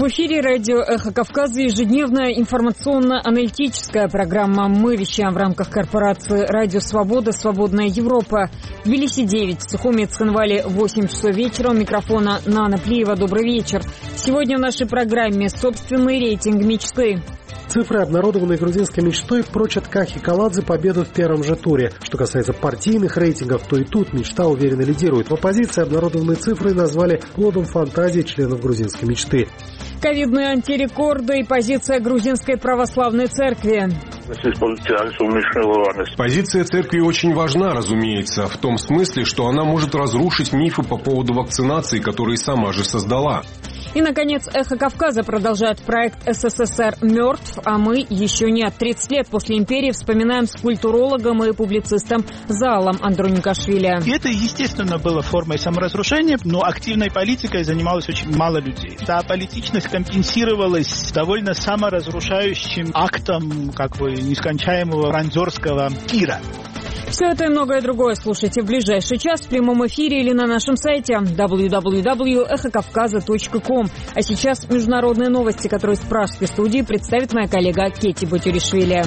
эфире радио «Эхо Кавказа» ежедневная информационно-аналитическая программа. Мы вещаем в рамках корпорации «Радио Свобода», «Свободная Европа». В Тбилиси 9, в Сухуми и Цхинвале 8 часов вечера. У микрофона Нана Плиева. Добрый вечер. Сегодня в нашей программе собственный рейтинг мечты. Цифры, обнародованные грузинской мечтой, прочат Кахи Каладзе победу в первом же туре. Что касается партийных рейтингов, то и тут мечта уверенно лидирует. В оппозиции обнародованные цифры назвали плодом фантазии членов грузинской мечты. Ковидные антирекорды и позиция грузинской православной церкви. Позиция церкви очень важна, разумеется, в том смысле, что она может разрушить мифы по поводу вакцинации, которые сама же создала. И, наконец, «Эхо Кавказа» продолжает проект «СССР мертв», а мы еще нет. 30 лет после империи вспоминаем с культурологом и публицистом Заалом Андроникашвили. И это, естественно, было формой саморазрушения, но активной политикой занималось очень мало людей. Та политичность компенсировалась довольно саморазрушающим актом нескончаемого ранзорского пира. Все это и многое другое слушайте в ближайший час в прямом эфире или на нашем сайте www.эхокавказа.ком. А сейчас международные новости, которые из пражской студии представит моя коллега Кетти Бутюришвили.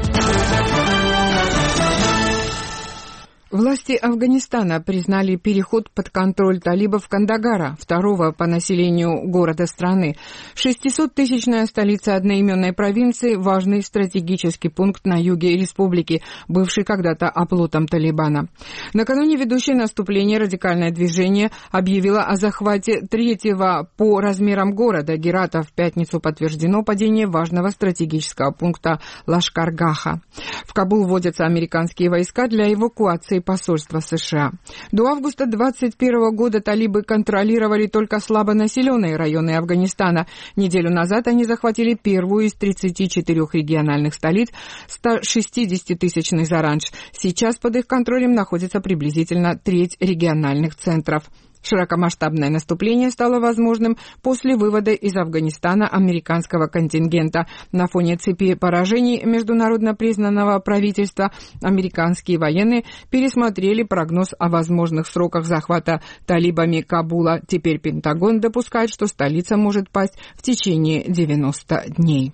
Власти Афганистана признали переход под контроль талибов Кандагара, второго по населению города страны. 600-тысячная столица одноименной провинции – важный стратегический пункт на юге республики, бывший когда-то оплотом Талибана. Накануне ведущее наступление радикальное движение объявило о захвате третьего по размерам города Герата. В пятницу подтверждено падение важного стратегического пункта Лашкаргаха. В Кабул вводятся американские войска для эвакуации посольства США. До августа 2021 года талибы контролировали только слабонаселенные районы Афганистана. Неделю назад они захватили первую из 34 региональных столиц, 160-тысячный Заранж. Сейчас под их контролем находится приблизительно треть региональных центров. Широкомасштабное наступление стало возможным после вывода из Афганистана американского контингента. На фоне цепи поражений международно признанного правительства американские военные пересмотрели прогноз о возможных сроках захвата талибами Кабула. Теперь Пентагон допускает, что столица может пасть в течение 90 дней.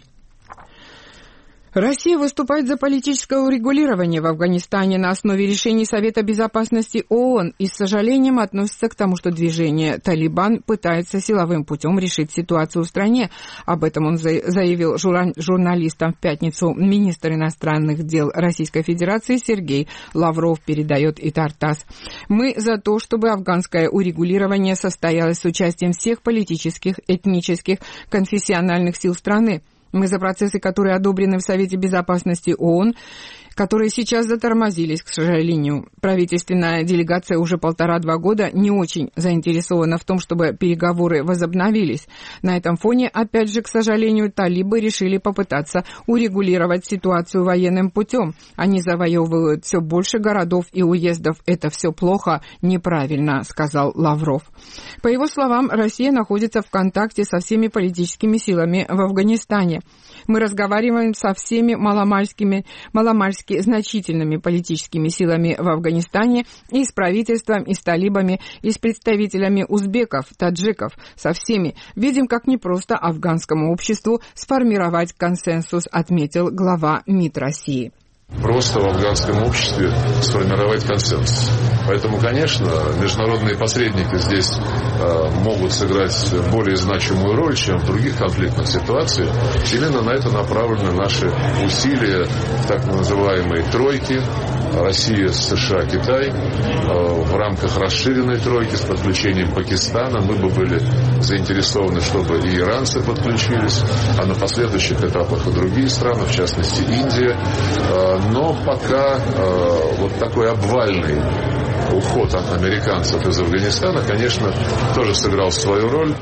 Россия выступает за политическое урегулирование в Афганистане на основе решений Совета Безопасности ООН и с сожалением относится к тому, что движение «Талибан» пытается силовым путем решить ситуацию в стране. Об этом он заявил журналистам в пятницу. Министр иностранных дел Российской Федерации Сергей Лавров, передает ИТАР-ТАСС. «Мы за то, чтобы афганское урегулирование состоялось с участием всех политических, этнических, конфессиональных сил страны. Мы за процессы, которые одобрены в Совете Безопасности ООН, которые сейчас затормозились, к сожалению. Правительственная делегация уже 1,5-2 года не очень заинтересована в том, чтобы переговоры возобновились. На этом фоне, опять же, к сожалению, талибы решили попытаться урегулировать ситуацию военным путем. Они завоевывают все больше городов и уездов. Это все плохо, неправильно, сказал Лавров. По его словам, Россия находится в контакте со всеми политическими силами в Афганистане. Мы разговариваем со всеми маломальски значительными политическими силами в Афганистане, и с правительством, и с талибами, и с представителями узбеков, таджиков, со всеми. Видим, как непросто афганскому обществу сформировать консенсус, отметил глава МИД России. Просто в афганском обществе сформировать консенсус. Поэтому, конечно, международные посредники здесь могут сыграть более значимую роль, чем в других конфликтных ситуациях. Именно на это направлены наши усилия в так называемой тройке Россия, США, Китай. В рамках расширенной тройки с подключением Пакистана мы бы были заинтересованы, чтобы и иранцы подключились, а на последующих этапах и другие страны, в частности Индия. Но пока вот такой обвальный уход от американцев из Афганистана, конечно, тоже сыграл свою роль.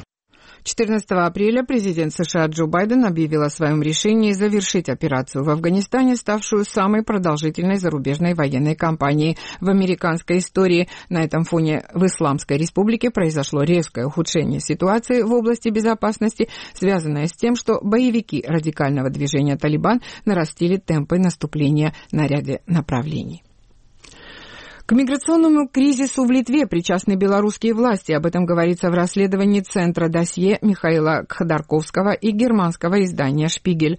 14 апреля президент США Джо Байден объявил о своем решении завершить операцию в Афганистане, ставшую самой продолжительной зарубежной военной кампанией в американской истории. На этом фоне в Исламской Республике произошло резкое ухудшение ситуации в области безопасности, связанное с тем, что боевики радикального движения «Талибан» нарастили темпы наступления на ряде направлений. К миграционному кризису в Литве причастны белорусские власти. Об этом говорится в расследовании Центра досье Михаила Кходорковского и германского издания «Шпигель».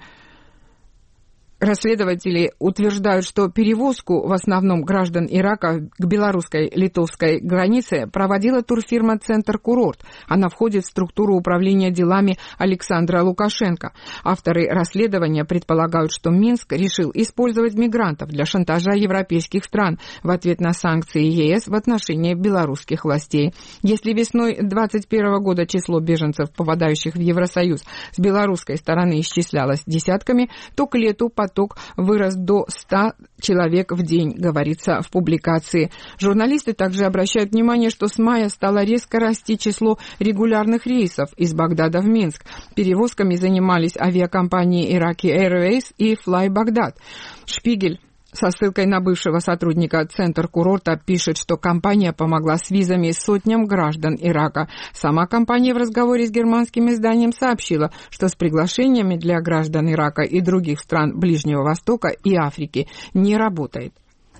Расследователи утверждают, что перевозку в основном граждан Ирака к белорусско-литовской границе проводила турфирма «Центр Курорт». Она входит в структуру управления делами Александра Лукашенко. Авторы расследования предполагают, что Минск решил использовать мигрантов для шантажа европейских стран в ответ на санкции ЕС в отношении белорусских властей. Если весной 2021 года число беженцев, попадающих в Евросоюз, с белорусской стороны исчислялось десятками, то к лету поток вырос до 100 человек в день, говорится в публикации. Журналисты также обращают внимание, что с мая стало резко расти число регулярных рейсов из Багдада в Минск. Перевозками занимались авиакомпании Iraqi Airways и Fly Baghdad. «Шпигель» со ссылкой на бывшего сотрудника Центр Курорта пишет, что компания помогла с визами сотням граждан Ирака. Сама компания в разговоре с германским изданием сообщила, что с приглашениями для граждан Ирака и других стран Ближнего Востока и Африки не работает.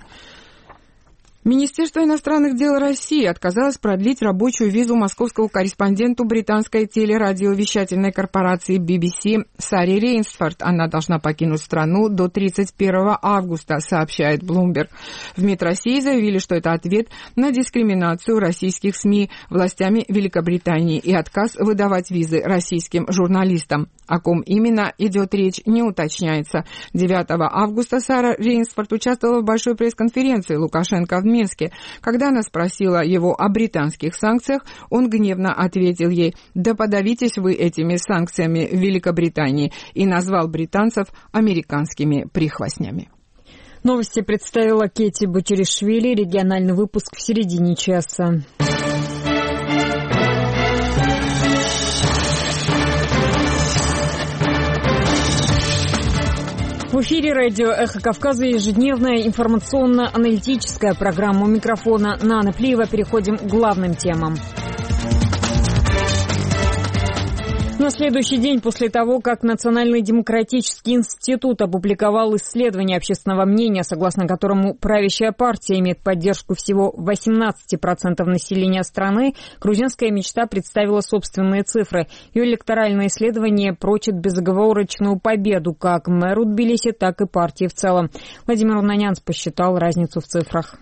Министерство иностранных дел России отказалось продлить рабочую визу московскому корреспонденту британской телерадиовещательной корпорации BBC Саре Рейнсфорд. Она должна покинуть страну до 31 августа, сообщает Bloomberg. В МИД России заявили, что это ответ на дискриминацию российских СМИ властями Великобритании и отказ выдавать визы российским журналистам. О ком именно идет речь, не уточняется. 9 августа Сара Рейнсфорд участвовала в большой пресс-конференции Лукашенко в Минске. Когда она спросила его о британских санкциях, он гневно ответил ей: «Да подавитесь вы этими санкциями в Великобритании», и назвал британцев американскими прихвостнями. Новости представила Кетти Бачеришвили. Региональный выпуск в середине часа. В эфире радио «Эхо Кавказа» ежедневная информационно-аналитическая программа. У микрофона Нана Плиева. Переходим к главным темам. На следующий день после того, как Национальный демократический институт опубликовал исследование общественного мнения, согласно которому правящая партия имеет поддержку всего 18% населения страны, грузинская мечта представила собственные цифры. Ее электоральное исследование прочит безоговорочную победу как мэру Тбилиси, так и партии в целом. Владимир Унанянц посчитал разницу в цифрах.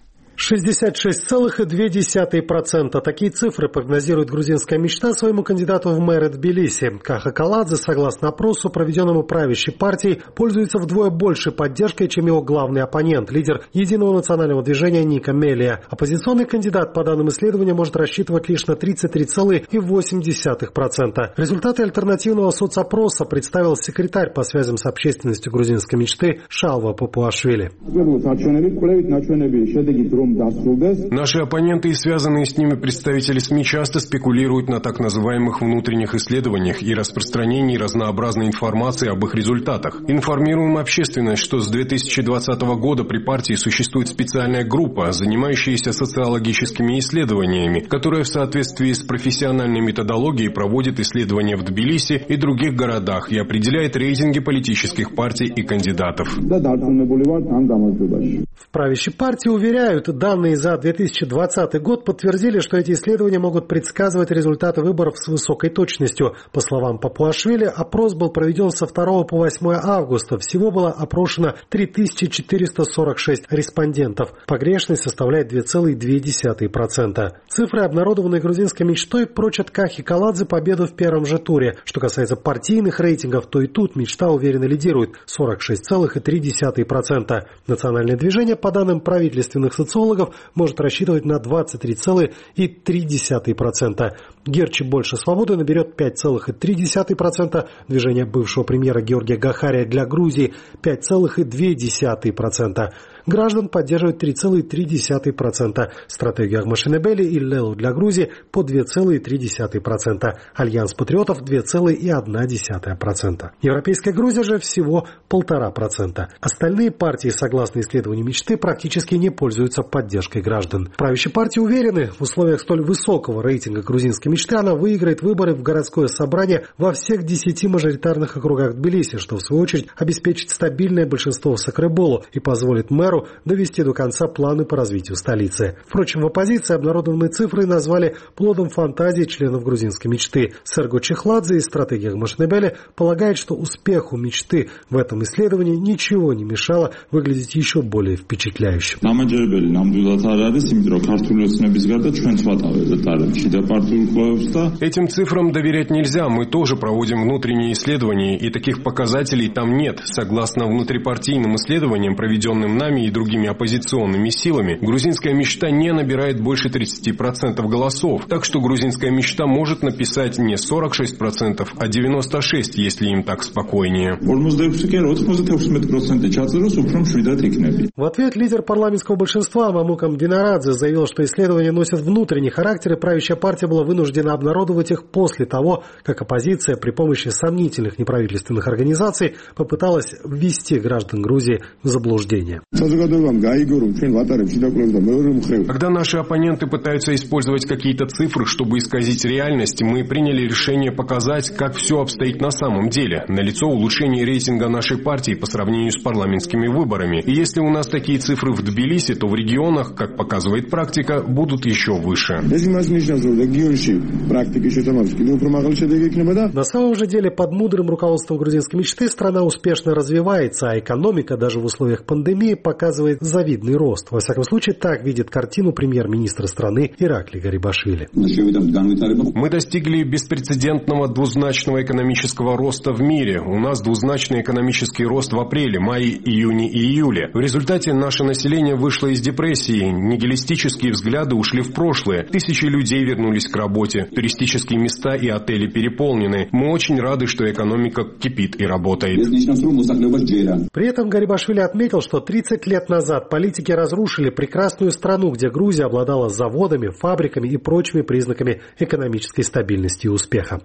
66,2%. Такие цифры прогнозирует грузинская мечта своему кандидату в мэры Тбилиси. Каха Каладзе, согласно опросу, проведенному правящей партией, пользуется вдвое большей поддержкой, чем его главный оппонент, лидер Единого национального движения Ника Мелия. Оппозиционный кандидат, по данным исследования, может рассчитывать лишь на 33,8%. Результаты альтернативного соцопроса представил секретарь по связям с общественностью грузинской мечты Шалва Папуашвили. Наши оппоненты и связанные с ними представители СМИ часто спекулируют на так называемых внутренних исследованиях и распространении разнообразной информации об их результатах. Информируем общественность, что с 2020 года при партии существует специальная группа, занимающаяся социологическими исследованиями, которая в соответствии с профессиональной методологией проводит исследования в Тбилиси и других городах и определяет рейтинги политических партий и кандидатов. В правящей партии уверяют, данные за 2020 год подтвердили, что эти исследования могут предсказывать результаты выборов с высокой точностью. По словам Папуашвили, опрос был проведен со 2 по 8 августа. Всего было опрошено 3446 респондентов. Погрешность составляет 2,2%. Цифры, обнародованные грузинской мечтой, прочат Кахи Каладзе победу в первом же туре. Что касается партийных рейтингов, то и тут мечта уверенно лидирует – 46,3%. Национальное движение, по данным правительственных социологов, может рассчитывать на 23,3%. Герчи «Больше свободы» наберет 5,3%. Движение бывшего премьера Георгия Гахария для Грузии – 5,2%. Граждан поддерживает 3,3%. Стратегию Ахмашинебели и Лелу для Грузии по 2,3%. Альянс патриотов 2,1%. Европейская Грузия же всего 1,5%. Остальные партии, согласно исследованию мечты, практически не пользуются поддержкой граждан. Правящие партии уверены, в условиях столь высокого рейтинга грузинской грузинской мечты, она выиграет выборы в городское собрание во всех 10 мажоритарных округах Тбилиси, что в свою очередь обеспечит стабильное большинство в Сакреболу и позволит мэру довести до конца планы по развитию столицы. Впрочем, в оппозиции обнародованные цифры назвали плодом фантазии членов грузинской мечты. Серго Чехладзе из стратегии Гмашнебели полагает, что успеху мечты в этом исследовании ничего не мешало выглядеть еще более впечатляющим. Этим цифрам доверять нельзя. Мы тоже проводим внутренние исследования, и таких показателей там нет. Согласно внутрипартийным исследованиям, проведенным нами и другими оппозиционными силами, грузинская мечта не набирает больше 30% голосов. Так что грузинская мечта может написать не 46%, а 96%, если им так спокойнее. В ответ лидер парламентского большинства Мамукам Динарадзе заявил, что исследования носят внутренний характер, и правящая партия была вынуждена обнародовать их после того, как оппозиция при помощи сомнительных неправительственных организаций попыталась ввести граждан Грузии в заблуждение. Когда наши оппоненты пытаются использовать какие-то цифры, чтобы исказить реальность, мы приняли решение показать, как все обстоит на самом деле. Налицо улучшение рейтинга нашей партии по сравнению с парламентскими выборами. И если у нас такие цифры в Тбилиси, то в регионах, как показывает практика, будут еще выше. На самом же деле, под мудрым руководством грузинской мечты страна успешно развивается, а экономика даже в условиях пандемии показывает завидный рост. Во всяком случае, так видит картину премьер-министра страны Иракли Гарибашвили. Мы достигли беспрецедентного двузначного экономического роста в мире. У нас двузначный экономический рост в апреле, мае, июне и июле. В результате наше население вышло из депрессии, нигилистические взгляды ушли в прошлое, тысячи людей вернулись к работе, туристические места и отели переполнены. Мы очень рады, что экономика кипит и работает. При этом Гарибашвили отметил, что 30 лет назад политики разрушили прекрасную страну, где Грузия обладала заводами, фабриками и прочими признаками экономической стабильности и успеха.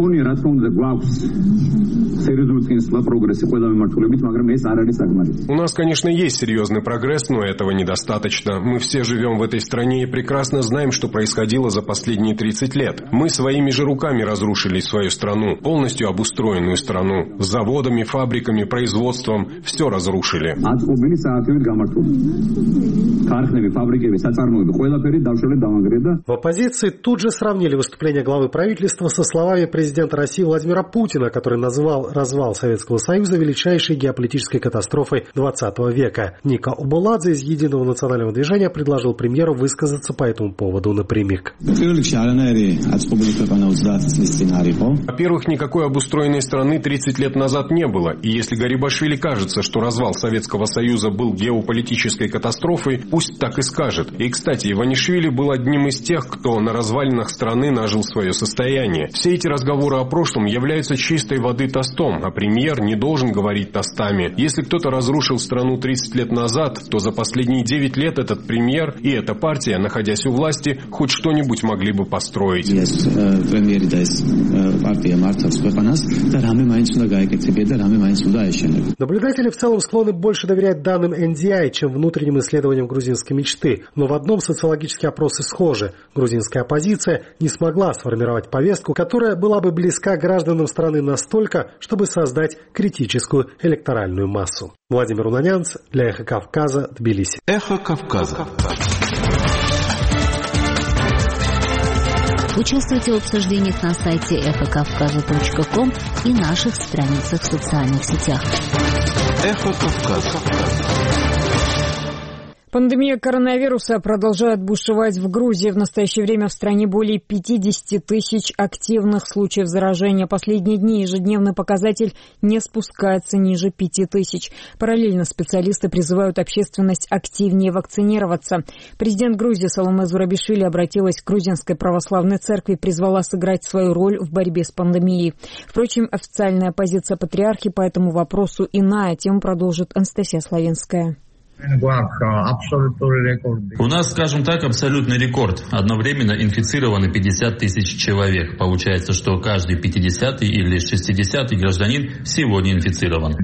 У нас, конечно, есть серьезный прогресс, но этого недостаточно. Мы все живем в этой стране и прекрасно знаем, что происходило за последние 30 лет. Мы своими же руками разрушили свою страну, полностью обустроенную страну. С заводами, фабриками, производством все разрушили. В оппозиции тут же сравнили выступление главы правительства со словами президента России Владимира Путина, который назвал развал Советского Союза величайшей геополитической катастрофой 20 века. Ника Оболадзе из Единого национального движения предложил премьеру высказаться по этому поводу напрямик. Во-первых, никакой обустроенной страны 30 лет назад не было. И если Гарибашвили кажется, что развал Советского Союза был геополитической катастрофой, пусть так и скажет. И, кстати, Иванишвили был одним из тех, кто на развалинах страны нажил свое состояние. Все эти разговоры о прошлом являются чистой воды тостом, а премьер не должен говорить тостами. Если кто-то разрушил страну 30 лет назад, то за последние 9 лет этот премьер и эта партия, находясь у власти, хоть что-нибудь могли бы построить. Наблюдатели в целом склонны больше доверять данным NDI, чем внутренним исследованиям грузинской мечты. Но в одном социологические опросы схожи. Грузинская оппозиция не смогла сформировать повестку, которая была бы близка гражданам страны настолько, чтобы создать критическую электоральную массу. Владимир Унанянц для Эхо Кавказа, Тбилиси. Эхо Кавказа. Участвуйте в обсуждениях на сайте эхокавказа.ком и наших страницах в социальных сетях. Эхо Кавказа. Пандемия коронавируса продолжает бушевать в Грузии. В настоящее время в стране более 50 тысяч активных случаев заражения. Последние дни ежедневный показатель не спускается ниже 5 тысяч. Параллельно специалисты призывают общественность активнее вакцинироваться. Президент Грузии Саломе Зурабишвили обратилась к Грузинской православной церкви и призвала сыграть свою роль в борьбе с пандемией. Впрочем, официальная позиция патриархии по этому вопросу иная. Тему продолжит Анастасия Славинская. У нас, скажем так, абсолютный рекорд. Одновременно инфицированы 50 тысяч человек. Получается, что каждый 50-й или 60-й гражданин сегодня инфицирован.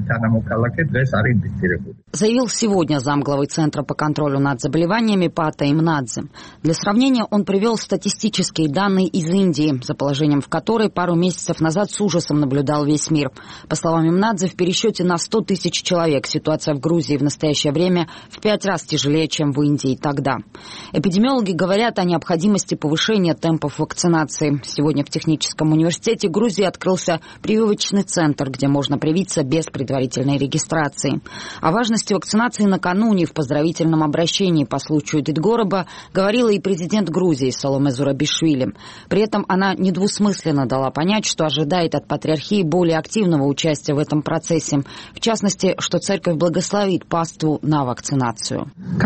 Заявил сегодня замглавы Центра по контролю над заболеваниями Пата Имнадзе. Для сравнения он привел статистические данные из Индии, за положением в которой пару месяцев назад с ужасом наблюдал весь мир. По словам Имнадзе, в пересчете на 100 тысяч человек ситуация в Грузии в настоящее время в 5 раз тяжелее, чем в Индии тогда. Эпидемиологи говорят о необходимости повышения темпов вакцинации. Сегодня в Техническом университете Грузии открылся прививочный центр, где можно привиться без предварительной регистрации. О важности вакцинации накануне в поздравительном обращении по случаю Дидгороба говорила и президент Грузии Саломе Зурабишвили. При этом она недвусмысленно дала понять, что ожидает от патриархии более активного участия в этом процессе. В частности, что церковь благословит паству на вакцинацию.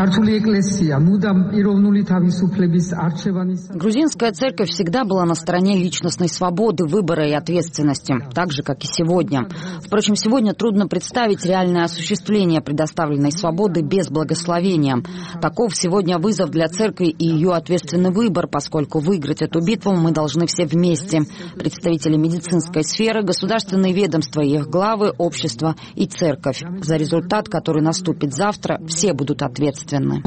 Грузинская церковь всегда была на стороне личностной свободы, выбора и ответственности, так же, как и сегодня. Впрочем, сегодня трудно представить реальное осуществление предоставленной свободы без благословения. Таков сегодня вызов для церкви и ее ответственный выбор, поскольку выиграть эту битву мы должны все вместе. Представители медицинской сферы, государственные ведомства и их главы, общество и церковь. За результат, который наступит завтра, все будут ответственны.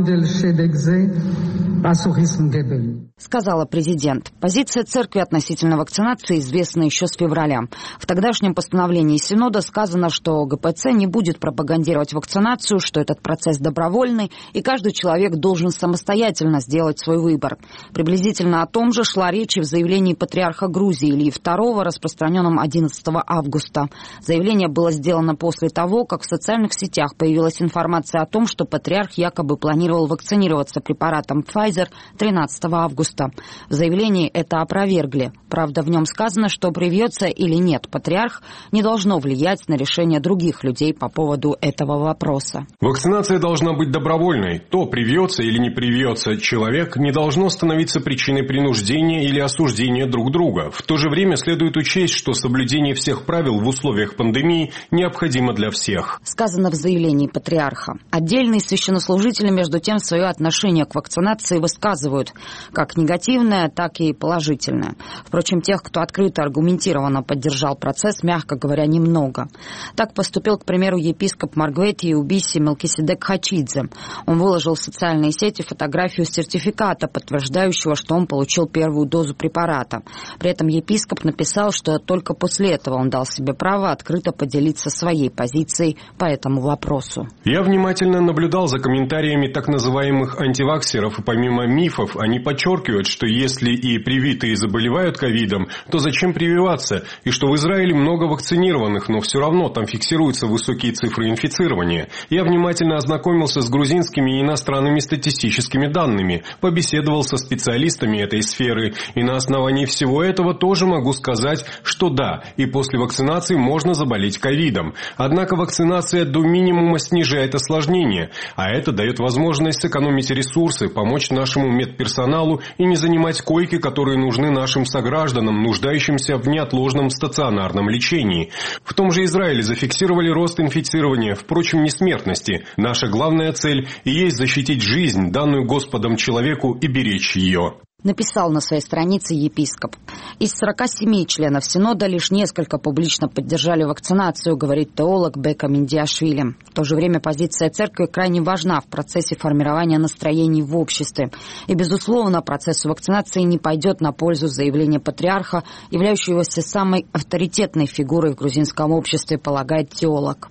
Сказала президент. Позиция церкви относительно вакцинации известна еще с февраля. В тогдашнем постановлении Синода сказано, что ГПЦ не будет пропагандировать вакцинацию, что этот процесс добровольный, и каждый человек должен самостоятельно сделать свой выбор. Приблизительно о том же шла речь в заявлении патриарха Грузии Ильи II, распространенном 11 августа. Заявление было сделано после того, как в социальных сетях появилась информация о том, что патриарх якобы планировал вакцинироваться препаратом Pfizer 13 августа. В заявлении это опровергли. Правда, в нем сказано, что привьется или нет патриарх, не должно влиять на решение других людей по поводу этого вопроса. Вакцинация должна быть добровольной. То, привьется или не привьется человек, не должно становиться причиной принуждения или осуждения друг друга. В то же время следует учесть, что соблюдение всех правил в условиях пандемии необходимо для всех. Сказано в заявлении патриарха. Отдельные священнослужители, между тем, свое отношение к вакцинации высказывают как негативное, так и положительное. Впрочем, тех, кто открыто аргументированно поддержал процесс, мягко говоря, немного. Так поступил, к примеру, епископ Маргвети Убиси Мелкиседек Хачидзе. Он выложил в социальные сети фотографию сертификата, подтверждающего, что он получил первую дозу препарата. При этом епископ написал, что только после этого он дал себе право открыто поделиться своей позицией по этому вопросу. Я внимательно наблюдал за комментариями так называемых антиваксеров, и помимо мифов, они подчеркивают, что если и привитые заболевают ковидом, то зачем прививаться, и что в Израиле много вакцинированных, но все равно там фиксируются высокие цифры инфицирования. Я внимательно ознакомился с грузинскими и иностранными статистическими данными, побеседовал со специалистами этой сферы, и на основании всего этого тоже могу сказать, что да, и после вакцинации можно заболеть ковидом. Однако вакцинация до минимума снижает осложнения, а это дает возможность сэкономить ресурсы, помочь нашему медперсоналу и не занимать койки, которые нужны нашим согражданам, нуждающимся в неотложном стационарном лечении. В том же Израиле зафиксировали рост инфицирования, впрочем, не смертности. Наша главная цель и есть защитить жизнь, данную Господом человеку, и беречь ее. Написал на своей странице епископ. Из 47 членов Синода лишь несколько публично поддержали вакцинацию, говорит теолог Бека Миндиашвили. В то же время позиция церкви крайне важна в процессе формирования настроений в обществе. И, безусловно, процессу вакцинации не пойдет на пользу заявления патриарха, являющегося самой авторитетной фигурой в грузинском обществе, полагает теолог.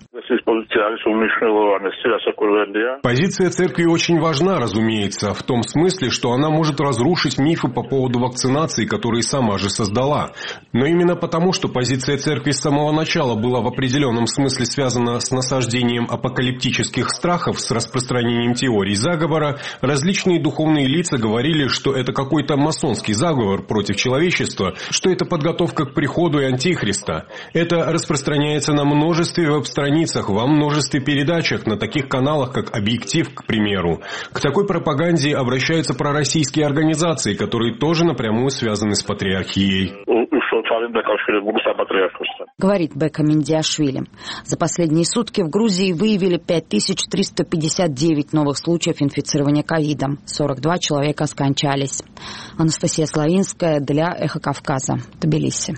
Позиция церкви очень важна, разумеется, в том смысле, что она может разрушить мифы по поводу вакцинации, которые сама же создала. Но именно потому, что позиция церкви с самого начала была в определенном смысле связана с насаждением апокалиптических страхов, с распространением теорий заговора, различные духовные лица говорили, что это какой-то масонский заговор против человечества, что это подготовка к приходу и антихриста. Это распространяется на множестве веб-страницах, во множестве передачах, на таких каналах, как «Объектив», к примеру. К такой пропаганде обращаются пророссийские организации, которые тоже напрямую связаны с патриархией. Говорит Бека Миндиашвили. За последние сутки в Грузии выявили 5359 новых случаев инфицирования ковидом. 42 человека скончались. Анастасия Славинская для «Эхо Кавказа», Тбилиси.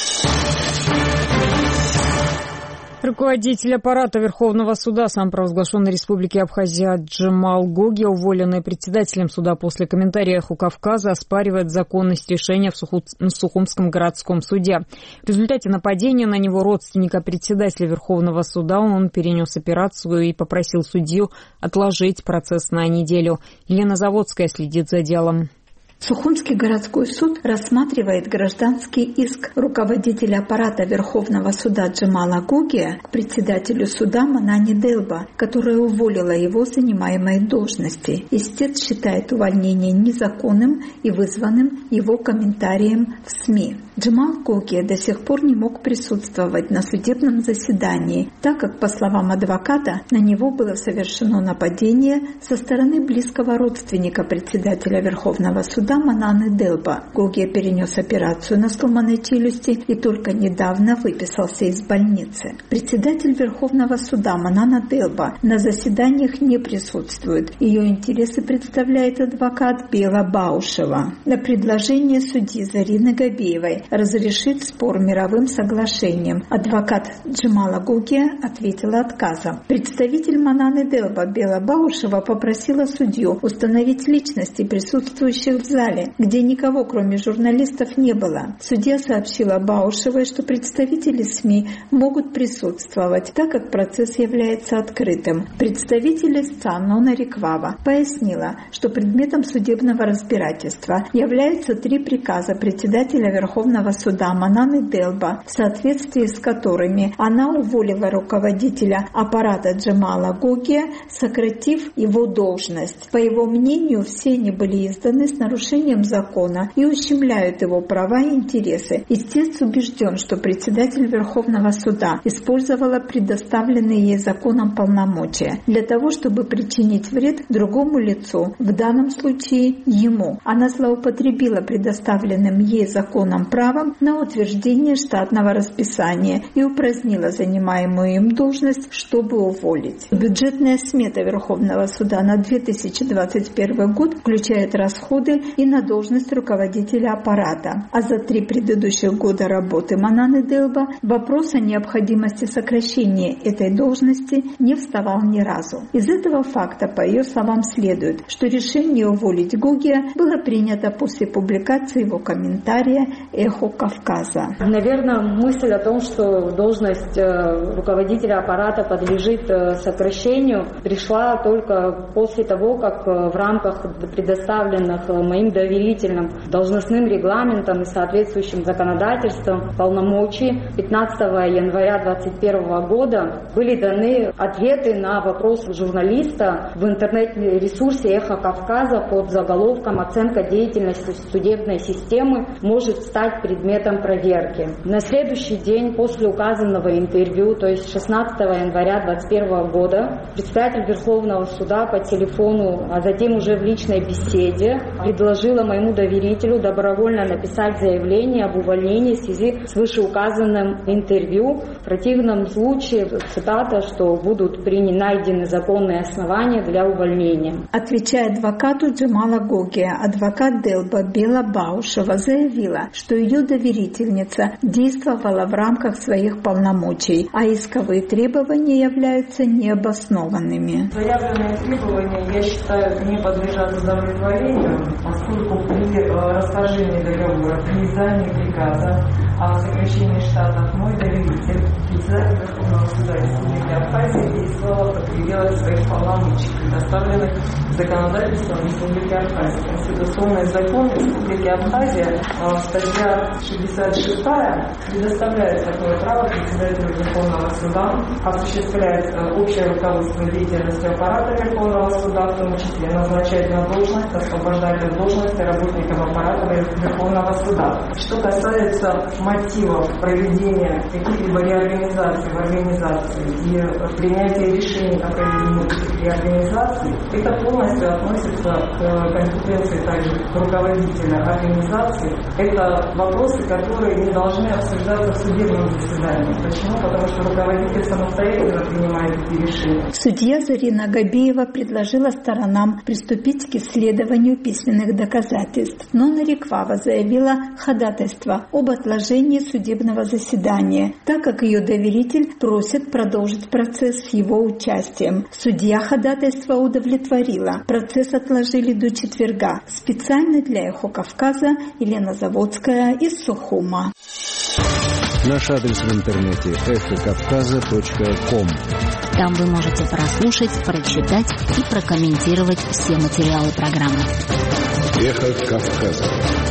Руководитель аппарата Верховного суда самопровозглашенной Республики Абхазия Джамал Гоги, уволенный председателем суда после комментария «Эху Кавказа», оспаривает законность решения в Сухумском городском суде. В результате нападения на него родственника председателя Верховного суда он перенес операцию и попросил судью отложить процесс на неделю. Елена Заводская следит за делом. Сухумский городской суд рассматривает гражданский иск руководителя аппарата Верховного суда Джамала Гоги к председателю суда Манани Делба, которая уволила его с занимаемой должности. Истец считает увольнение незаконным и вызванным его комментарием в СМИ. Джамал Гоги до сих пор не мог присутствовать на судебном заседании, так как, по словам адвоката, на него было совершено нападение со стороны близкого родственника председателя Верховного суда Мананы Делба. Гоги перенес операцию на сломанной челюсти и только недавно выписался из больницы. Председатель Верховного суда Манана Делба на заседаниях не присутствует. Ее интересы представляет адвокат Бела Баушева. На предложение судьи Зарины Габеевой разрешить спор мировым соглашением адвокат Джамала Гоги ответила отказом. Представитель Мананы Делба Бела Баушева попросила судью установить личности присутствующих в зале, где никого, кроме журналистов, не было. Судья сообщила Баушевой, что представители СМИ могут присутствовать, так как процесс является открытым. Представитель истца Нона Риквава пояснила, что предметом судебного разбирательства являются 3 приказа председателя Верховного суда Мананы Делба, в соответствии с которыми она уволила руководителя аппарата Джамала Гоги, сократив его должность. По его мнению, все они были изданы с нарушением закона и ущемляют его права и интересы. Истец убежден, что председатель Верховного суда использовала предоставленные ей законом полномочия для того, чтобы причинить вред другому лицу, в данном случае ему. Она злоупотребила предоставленным ей законом правом на утверждение штатного расписания и упразднила занимаемую им должность, чтобы уволить. Бюджетная смета Верховного суда на 2021 год включает расходы и на должность руководителя аппарата. А за 3 предыдущих года работы Мананы Делба вопрос о необходимости сокращения этой должности не вставал ни разу. Из этого факта, по ее словам, следует, что решение уволить Гоги было принято после публикации его комментария «Эхо Кавказа». Наверное, мысль о том, что должность руководителя аппарата подлежит сокращению, пришла только после того, как в рамках предоставленных моим доверительным должностным регламентом и соответствующим законодательством полномочий 15 января 2021 года были даны ответы на вопрос журналиста в интернет-ресурсе «Эхо Кавказа» под заголовком «Оценка деятельности судебной системы может стать предметом проверки». На следующий день после указанного интервью, то есть 16 января 2021 года, председатель Верховного суда по телефону, а затем уже в личной беседе предложила моему доверителю добровольно написать заявление об увольнении в связи с вышеуказанным интервью. В противном случае, цитата, что будут найдены законные основания для увольнения. Отвечая адвокату Джамала Гоги, адвокат Делба Бела Баушева заявила, что ее доверительница действовала в рамках своих полномочий, а исковые требования являются необоснованными. Заявленные требования, я считаю, не подлежат удовлетворению, поскольку при расторжении договора, при издании приказа о сокращении штатов мой доверитель, председатель Верховного суда Республики Абхазия, действовал под пределами своих полномочий, предоставленных законодательством Республики Абхазия. Конституционный закон Республики Абхазия, статья 66, предоставляет такое право председателю Верховного суда осуществлять общее руководство деятельностью аппарата Верховного суда, в том числе назначать на должность, освобождать от должности работников аппарата Верховного суда. Что касается мотивов проведения каких-либо реорганизаций в организации и принятия решений о проведении этих реорганизаций, это полностью относится к компетенции также руководителя организации. Это вопрос вопросы, которые не должны обсуждаться в судебном заседании. Почему? Потому что руководитель самостоятельно принимает эти решения. Судья Зарина Габиева предложила сторонам приступить к исследованию письменных доказательств, но Нариквава заявила ходатайство об отложении судебного заседания, так как ее доверитель просит продолжить процесс с его участием. Судья ходатайство удовлетворила. Процесс отложили до четверга. Специально для «Эхо Кавказа» Елена Заводская из Сухума. Наш адрес в интернете эхокавказа.ком. Там вы можете прослушать, прочитать и прокомментировать все материалы программы. Эхо Кавказа.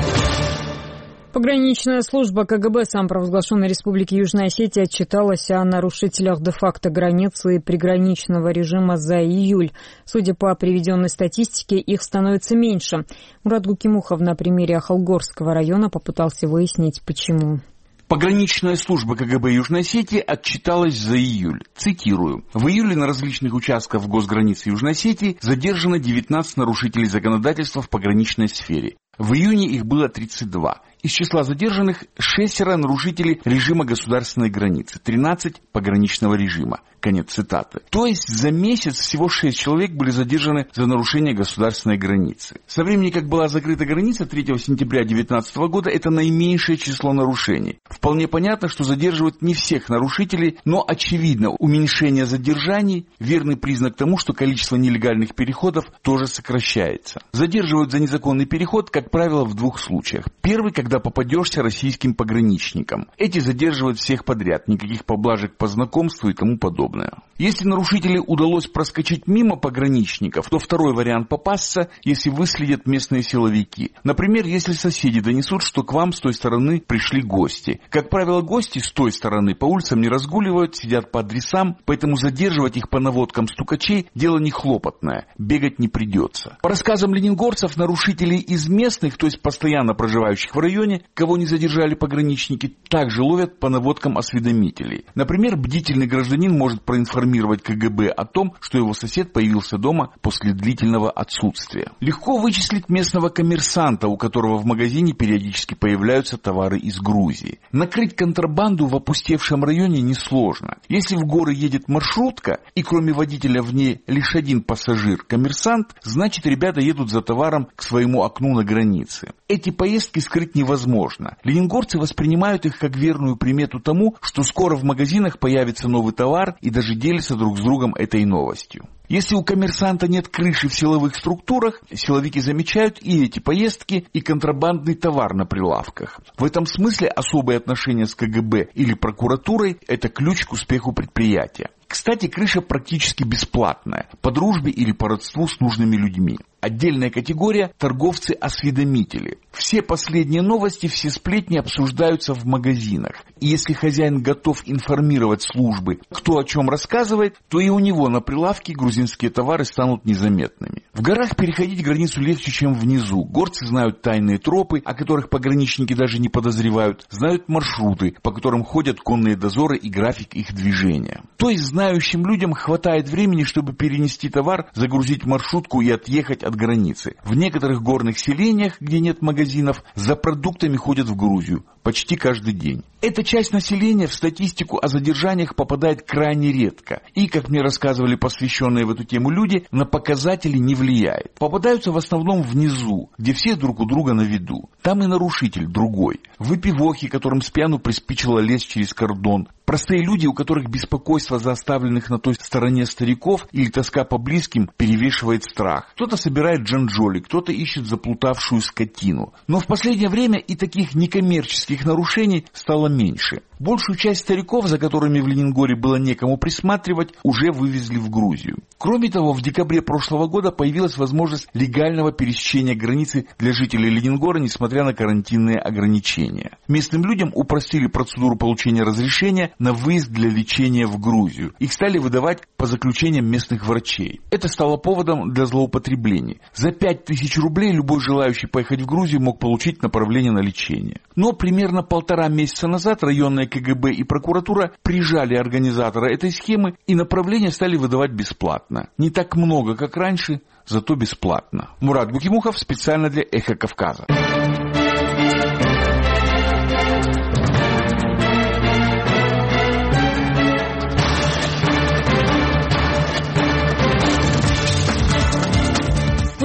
Пограничная служба КГБ самопровозглашенной Республики Южная Осетия отчиталась о нарушителях де-факто границы и приграничного режима за июль. Судя по приведенной статистике, их становится меньше. Мурат Гукимухов на примере Ахалгорского района попытался выяснить, почему. Пограничная служба КГБ Южной Осетии отчиталась за июль. Цитирую. В июле на различных участках госграницы Южной Осетии задержано 19 нарушителей законодательства в пограничной сфере. В июне их было 32. Из числа задержанных 6 нарушителей режима государственной границы, 13 пограничного режима. Конец цитаты. То есть за месяц всего 6 человек были задержаны за нарушение государственной границы. Со времени, как была закрыта граница 3 сентября 2019 года, это наименьшее число нарушений. Вполне понятно, что задерживают не всех нарушителей, но очевидно, уменьшение задержаний – верный признак тому, что количество нелегальных переходов тоже сокращается. Задерживают за незаконный переход, как правило, в двух случаях. Первый, когда попадешься российским пограничникам. Эти задерживают всех подряд, никаких поблажек по знакомству и тому подобное. Если нарушителю удалось проскочить мимо пограничников, то второй вариант попасться, если выследят местные силовики. Например, если соседи донесут, что к вам с той стороны пришли гости. Как правило, гости с той стороны по улицам не разгуливают, сидят по адресам, поэтому задерживать их по наводкам стукачей – дело не хлопотное, бегать не придется. По рассказам ленингорцев, нарушителей из местных, то есть постоянно проживающих в районе, кого не задержали пограничники, также ловят по наводкам осведомителей. Например, бдительный гражданин может проинформировать КГБ о том, что его сосед появился дома после длительного отсутствия. Легко вычислить местного коммерсанта, у которого в магазине периодически появляются товары из Грузии. Накрыть контрабанду в опустевшем районе несложно. Если в горы едет маршрутка, и кроме водителя в ней лишь один пассажир – коммерсант, значит, ребята едут за товаром к своему окну на границе. Эти поездки скрыть невозможно. Ленингорцы воспринимают их как верную примету тому, что скоро в магазинах появится новый товар, и даже делятся друг с другом этой новостью. Если у коммерсанта нет крыши в силовых структурах, силовики замечают и эти поездки, и контрабандный товар на прилавках. В этом смысле особые отношения с КГБ или прокуратурой – это ключ к успеху предприятия. Кстати, крыша практически бесплатная, по дружбе или по родству с нужными людьми. Отдельная категория – торговцы-осведомители. Все последние новости, все сплетни обсуждаются в магазинах. И если хозяин готов информировать службы, кто о чем рассказывает, то и у него на прилавке грузинские товары станут незаметными. В горах переходить границу легче, чем внизу. Горцы знают тайные тропы, о которых пограничники даже не подозревают, знают маршруты, по которым ходят конные дозоры и график их движения. То есть знающим людям хватает времени, чтобы перенести товар, загрузить маршрутку и отъехать от границы. В некоторых горных селениях, где нет магазинов, за продуктами ходят в Грузию почти каждый день. Эта часть населения в статистику о задержаниях попадает крайне редко и, как мне рассказывали посвященные в эту тему люди, на показатели не влияет. Попадаются в основном внизу, где все друг у друга на виду. Там и нарушитель другой. Выпивохи, которым спьяну приспичило лезть через кордон. Простые люди, у которых беспокойство за оставленных на той стороне стариков или тоска по близким перевешивает страх. Кто-то собирает джанджоли, кто-то ищет заплутавшую скотину. Но в последнее время и таких некоммерческих нарушений стало меньше. Большую часть стариков, за которыми в Ленингоре было некому присматривать, уже вывезли в Грузию. Кроме того, в декабре прошлого года появилась возможность легального пересечения границы для жителей Ленингора, несмотря на карантинные ограничения. Местным людям упростили процедуру получения разрешения на выезд для лечения в Грузию. Их стали выдавать по заключениям местных врачей. Это стало поводом для злоупотреблений. За 5000 рублей любой желающий поехать в Грузию мог получить направление на лечение. Но примерно 1,5 месяца назад районная КГБ и прокуратура прижали организатора этой схемы, и направления стали выдавать бесплатно. Не так много, как раньше, зато бесплатно. Мурат Гукимухов специально для «Эхо Кавказа».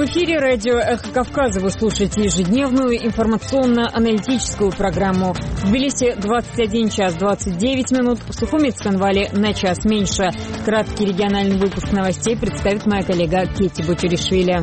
эфире радио «Эхо Кавказа». Вы слушаете ежедневную информационно-аналитическую программу. В Тбилиси 21 час 29 минут, в Сухуми и Цхинвале на час меньше. Краткий региональный выпуск новостей представит моя коллега Кетти Бочеришвили.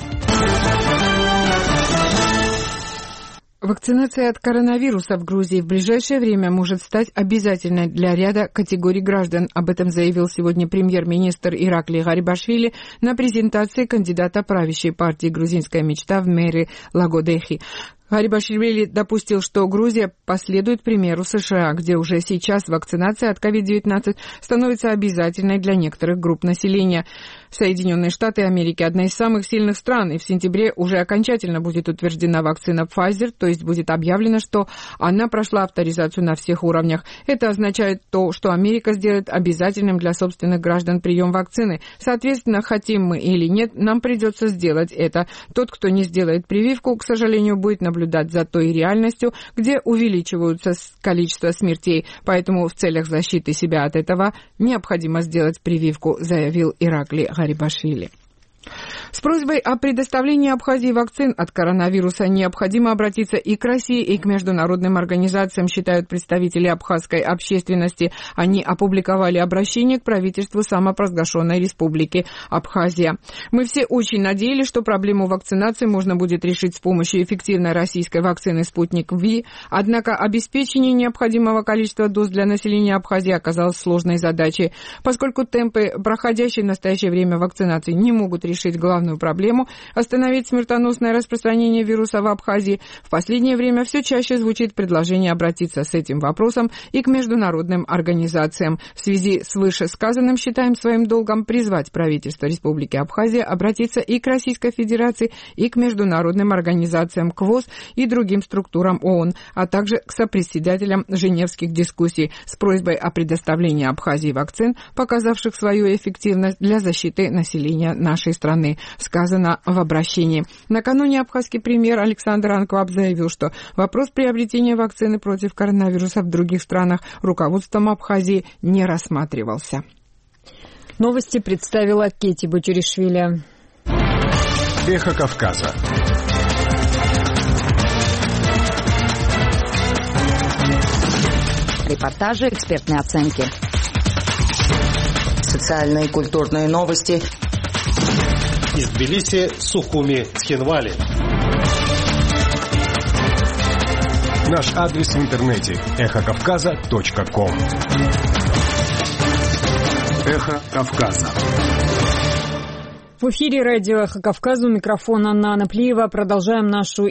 Вакцинация от коронавируса в Грузии в ближайшее время может стать обязательной для ряда категорий граждан. Об этом заявил сегодня премьер-министр Иракли Гарибашвили на презентации кандидата правящей партии «Грузинская мечта» в мэре Лагодехи. Гарибашвили допустил, что Грузия последует примеру США, где уже сейчас вакцинация от COVID-19 становится обязательной для некоторых групп населения. Соединенные Штаты Америки – одна из самых сильных стран, и в сентябре уже окончательно будет утверждена вакцина Pfizer, то есть будет объявлено, что она прошла авторизацию на всех уровнях. Это означает то, что Америка сделает обязательным для собственных граждан прием вакцины. Соответственно, хотим мы или нет, нам придется сделать это. Тот, кто не сделает прививку, к сожалению, будет наблюдать за той реальностью, где увеличиваются количество смертей. Поэтому в целях защиты себя от этого необходимо сделать прививку, заявил Иракли Гарибашвили. С просьбой о предоставлении Абхазии вакцин от коронавируса необходимо обратиться и к России, и к международным организациям, считают представители абхазской общественности. Они опубликовали обращение к правительству самопровозглашенной республики Абхазия. Мы все очень надеялись, что проблему вакцинации можно будет решить с помощью эффективной российской вакцины «Спутник Ви», однако обеспечение необходимого количества доз для населения Абхазии оказалось сложной задачей, поскольку темпы проходящей в настоящее время вакцинации не могут решить главную проблему – остановить смертоносное распространение вируса в Абхазии. В последнее время все чаще звучит предложение обратиться с этим вопросом и к международным организациям. В связи с вышесказанным считаем своим долгом призвать правительство Республики Абхазия обратиться и к Российской Федерации, и к международным организациям КВОС и другим структурам ООН, а также к сопредседателям женевских дискуссий с просьбой о предоставлении Абхазии вакцин, показавших свою эффективность для защиты населения нашей страны, сказано в обращении. Накануне абхазский премьер Александр Анкваб заявил, что вопрос приобретения вакцины против коронавируса в других странах руководством Абхазии не рассматривался. Новости представила Кетти Бочеришвили. Эхо Кавказа. Репортажи, экспертные оценки. Социальные и культурные новости. Из Тбилиси, Сухуми, Цхинвали. Наш адрес в интернете эхокавказа.ком. Эхо Кавказа. В эфире радио «Эхо Кавказа», у микрофона Анна Анаплиева. Продолжаем нашу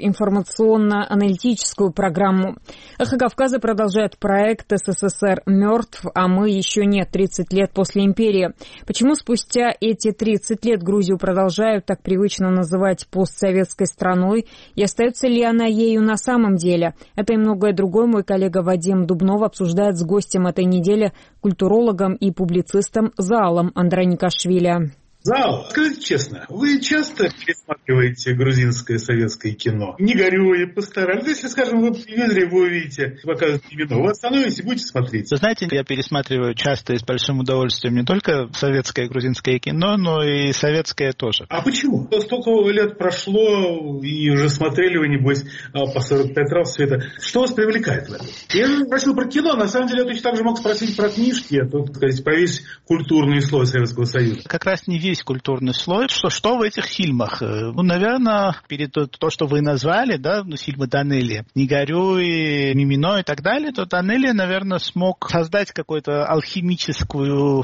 информационно-аналитическую программу. «Эхо Кавказа» продолжает проект «СССР мертв, а мы еще нет. 30 лет после империи». Почему спустя эти 30 лет Грузию продолжают так привычно называть постсоветской страной, и остается ли она ею на самом деле? Это и многое другое мой коллега Вадим Дубнов обсуждает с гостем этой недели, культурологом и публицистом Заалом Андроникашвили. Зал, скажите честно, вы часто пересматриваете грузинское советское кино? Не горюя, постарались. Если, скажем, вы по телевизоре его увидите, показывают кино, вы остановитесь и будете смотреть. Вы знаете, я пересматриваю часто и с большим удовольствием не только советское и грузинское кино, но и советское тоже. А почему? Столько лет прошло, и уже смотрели вы, небось, по 45 раз все это. Что вас привлекает в этом? Я спросил про кино, на самом деле я точно так же мог спросить про книжки, а тут, сказать, про весь культурный слой Советского Союза. Как раз не весь культурный слой. Что в этих фильмах? Ну, наверное, перед то, что вы назвали, да, фильмы Данелия, «Не горюй», «Мимино» и так далее, то Данелия, наверное, смог создать какую-то алхимическую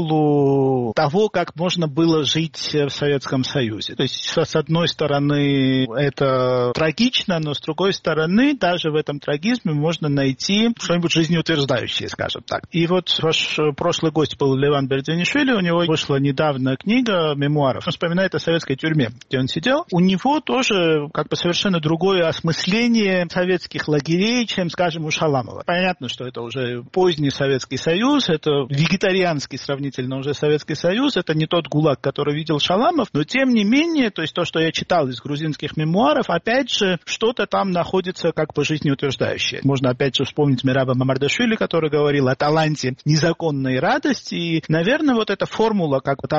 формулу того, как можно было жить в Советском Союзе. То есть, с одной стороны, это трагично, но с другой стороны, даже в этом трагизме можно найти что-нибудь жизнеутверждающее, скажем так. И вот ваш прошлый гость был Леван Бердянишвили, у него вышла недавно книга мемуаров. Он вспоминает о советской тюрьме, где он сидел. У него тоже как бы совершенно другое осмысление советских лагерей, чем, скажем, у Шаламова. Понятно, что это уже поздний Советский Союз, это вегетарианский сравнительно уже Советский Союз, это не тот ГУЛАГ, который видел Шаламов, но тем не менее, то есть то, что я читал из грузинских мемуаров, опять же, что-то там находится как бы жизнеутверждающее. Можно опять же вспомнить Мераба Мамардашвили, который говорил о таланте незаконной радости, и, наверное, вот эта формула как бы того,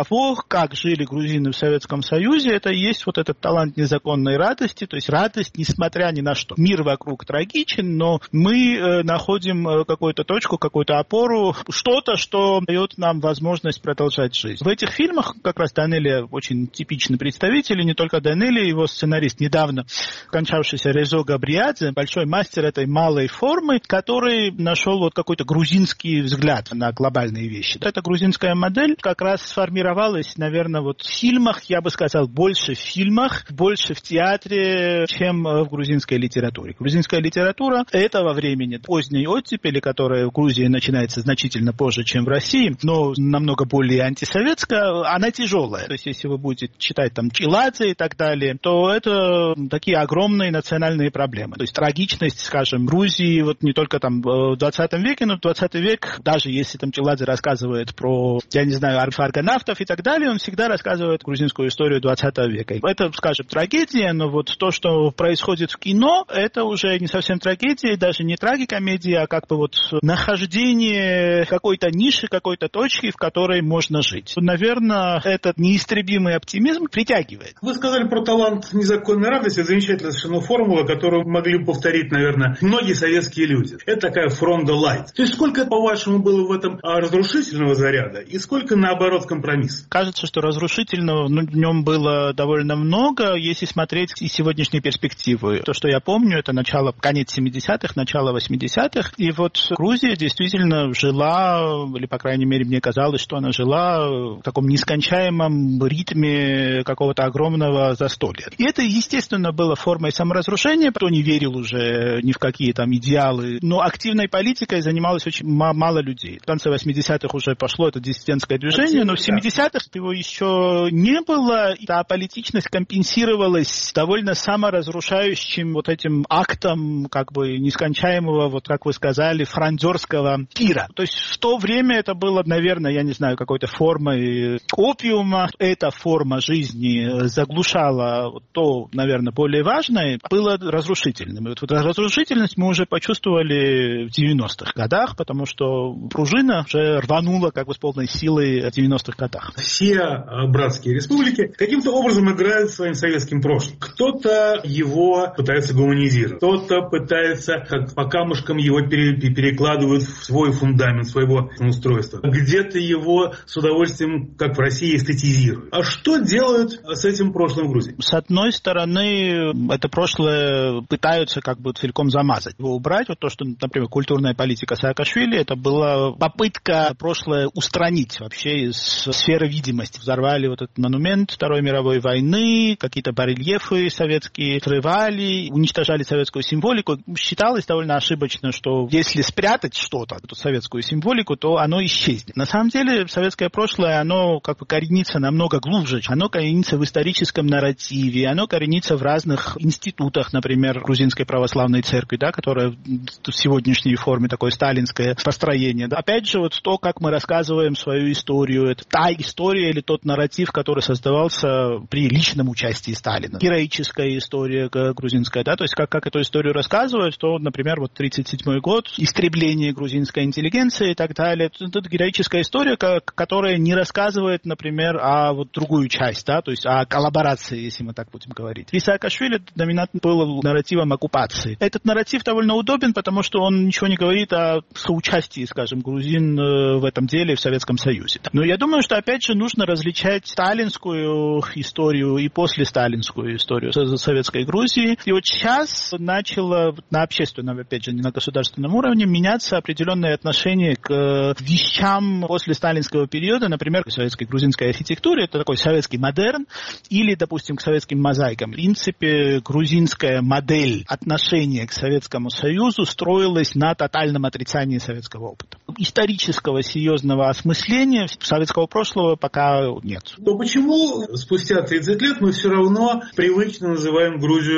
как жили грузины в Советском Союзе, это и есть вот этот талант незаконной радости, то есть радость, несмотря ни на что. Мир вокруг трагичен, но мы находим какую-то точку, какую-то опору, что-то, что дает нам возможность продолжать жизнь. В этих фильмах как раз Данелия очень типичный представитель, и не только Данелия, его сценарист, недавно кончавшийся Резо Габриадзе, большой мастер этой малой формы, который нашел вот какой-то грузинский взгляд на глобальные вещи. Эта грузинская модель как раз сформировалась, наверное, вот в фильмах, я бы сказал, больше в фильмах, больше в театре, чем в грузинской литературе. Грузинская литература этого времени, поздней оттепели, которая в Грузии начинается значительно позже, чем в России, но намного более антисоветская, она тяжелая. То есть, если вы будете читать там Чиладзе и так далее, то это такие огромные национальные проблемы. То есть, трагичность, скажем, Грузии, вот не только там в 20 веке, но в 20 век, даже если там Чиладзе рассказывает про, я не знаю, аргонавтов и так далее, он всегда рассказывает грузинскую историю 20 века. Это, скажем, трагедия, но вот то, что происходит в кино, это уже не совсем трагедия, даже не трагикомедия, а как бы вот нахождение какой-то ниши, какой-то точки, в которой можно жить. Наверное, этот неистребимый оптимизм притягивает. Вы сказали про талант незаконной радости. Это замечательная совершенно формула, которую могли бы повторить, наверное, многие советские люди. Это такая фронда лайт. То есть сколько, по-вашему, было в этом разрушительного заряда и сколько, наоборот, компромисс? Кажется, что разрушительного в нем было довольно много, если смотреть из сегодняшней перспективы. То, что я помню, это конец 70-х, начало 80-х. И вот Грузия действительно жила, или, по крайней мере, мне казалось, что она жила в таком нескончаемом ритме какого-то огромного застолья. И это, естественно, было формой саморазрушения, кто не верил уже ни в какие там идеалы. Но активной политикой занималось очень мало людей. В конце 80-х уже пошло это диссидентское движение, но в 70-х его еще не было. И та политичность компенсировалась довольно саморазрушающим вот этим актом как бы нескончаемого, вот как вы сказали, фрондерского пира. То есть в то время это было, наверное, я не знаю, какой-то формой опиума. Эта форма жизни заглушала то, наверное, более важное, было разрушительным. И вот эту разрушительность мы уже почувствовали в 90-х годах, потому что пружина уже рванула как бы с полной силой в 90-х годах. Все братские республики каким-то образом играют своим советским прошлым. Кто-то его пытается гуманизировать, кто-то пытается как по камушкам его перекладывают в свой фундамент своего устройства. Где-то его с удовольствием, как в России, эстетизируют. А что делают с этим прошлым в Грузии? С одной стороны, это прошлое пытаются как бы целиком замазать, его убрать. Вот то, что, например, культурная политика Саакашвили, это была попытка прошлое устранить вообще из сферы видимости. Взорвали вот этот монумент Второй мировой войны, какие-то барельефы советские срывали, уничтожали советскую символику. Считалось довольно ошибочно, что если спрятать что-то, эту советскую символику, то оно исчезнет. На самом деле, советское прошлое, оно как бы коренится намного глубже. Оно коренится в историческом нарративе, оно коренится в разных институтах, например, Грузинской православной церкви, да, которая в сегодняшней форме такое сталинское построение. Да. Опять же, вот то, как мы рассказываем свою историю, это та история или тот нарратив, который создавался при личном участии Сталина. Героическая история грузинская, да, то есть как эту историю рассказывают, то, например, вот 1937 год, истребление грузинской интеллигенции и так далее. Это героическая история, которая не рассказывает, например, о вот другую часть, да, то есть о коллаборации, если мы так будем говорить. И Саакашвили доминантным был нарративом оккупации. Этот нарратив довольно удобен, потому что он ничего не говорит о соучастии, скажем, грузин в этом деле в Советском Союзе. Но я думаю, что, опять же, нужно различать сталинскую историю и послесталинскую историю советской Грузии. И вот сейчас начало на общественном, опять же, не на государственном уровне, меняться определенное отношение к вещам после сталинского периода, например, к советской грузинской архитектуре, это такой советский модерн, или, допустим, к советским мозаикам. В принципе, грузинская модель отношения к Советскому Союзу строилась на тотальном отрицании советского опыта. Исторического серьезного осмысления советского прошлого пока нет. Но почему спустя 30 лет мы все равно привычно называем Грузию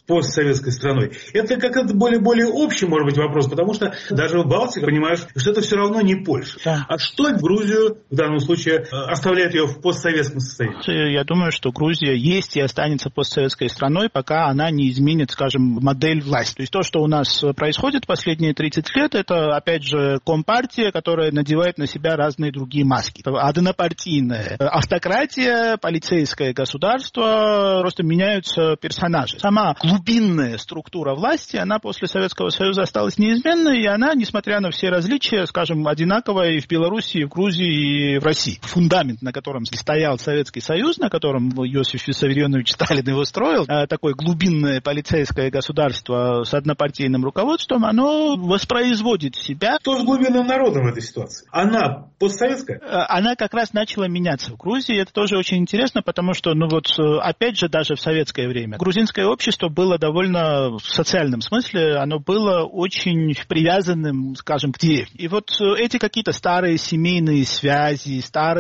постсоветской страной. Это как-то более общий, может быть, вопрос, потому что даже в Балтике, понимаешь, что это все равно не Польша. Да. А что Грузию в данном случае оставляет ее в постсоветском состоянии? Я думаю, что Грузия есть и останется постсоветской страной, пока она не изменит, скажем, модель власти. То есть то, что у нас происходит последние 30 лет, это, опять же, компартия, которая надевает на себя разные другие маски. Однопартийная автократия, полицейское государство, просто меняются персонажи. Сама глубинная структура власти, она после Советского Союза осталась неизменной, и она, несмотря на все различия, скажем, одинаковая и в Беларуси, и в Грузии, и в России. Фундамент, на котором стоял Советский Союз, на котором Иосиф Виссарионович Сталин его строил, такое глубинное полицейское государство с однопартийным руководством, оно воспроизводит себя. Кто с глубинным народом в этой ситуации? Она постсоветская? Она как раз начала меняться в Грузии. Это тоже очень интересно, потому что, опять же, даже в советское время грузинское общество было довольно, в социальном смысле, оно было очень привязанным, скажем, к деревне. И вот эти какие-то старые семейные связи,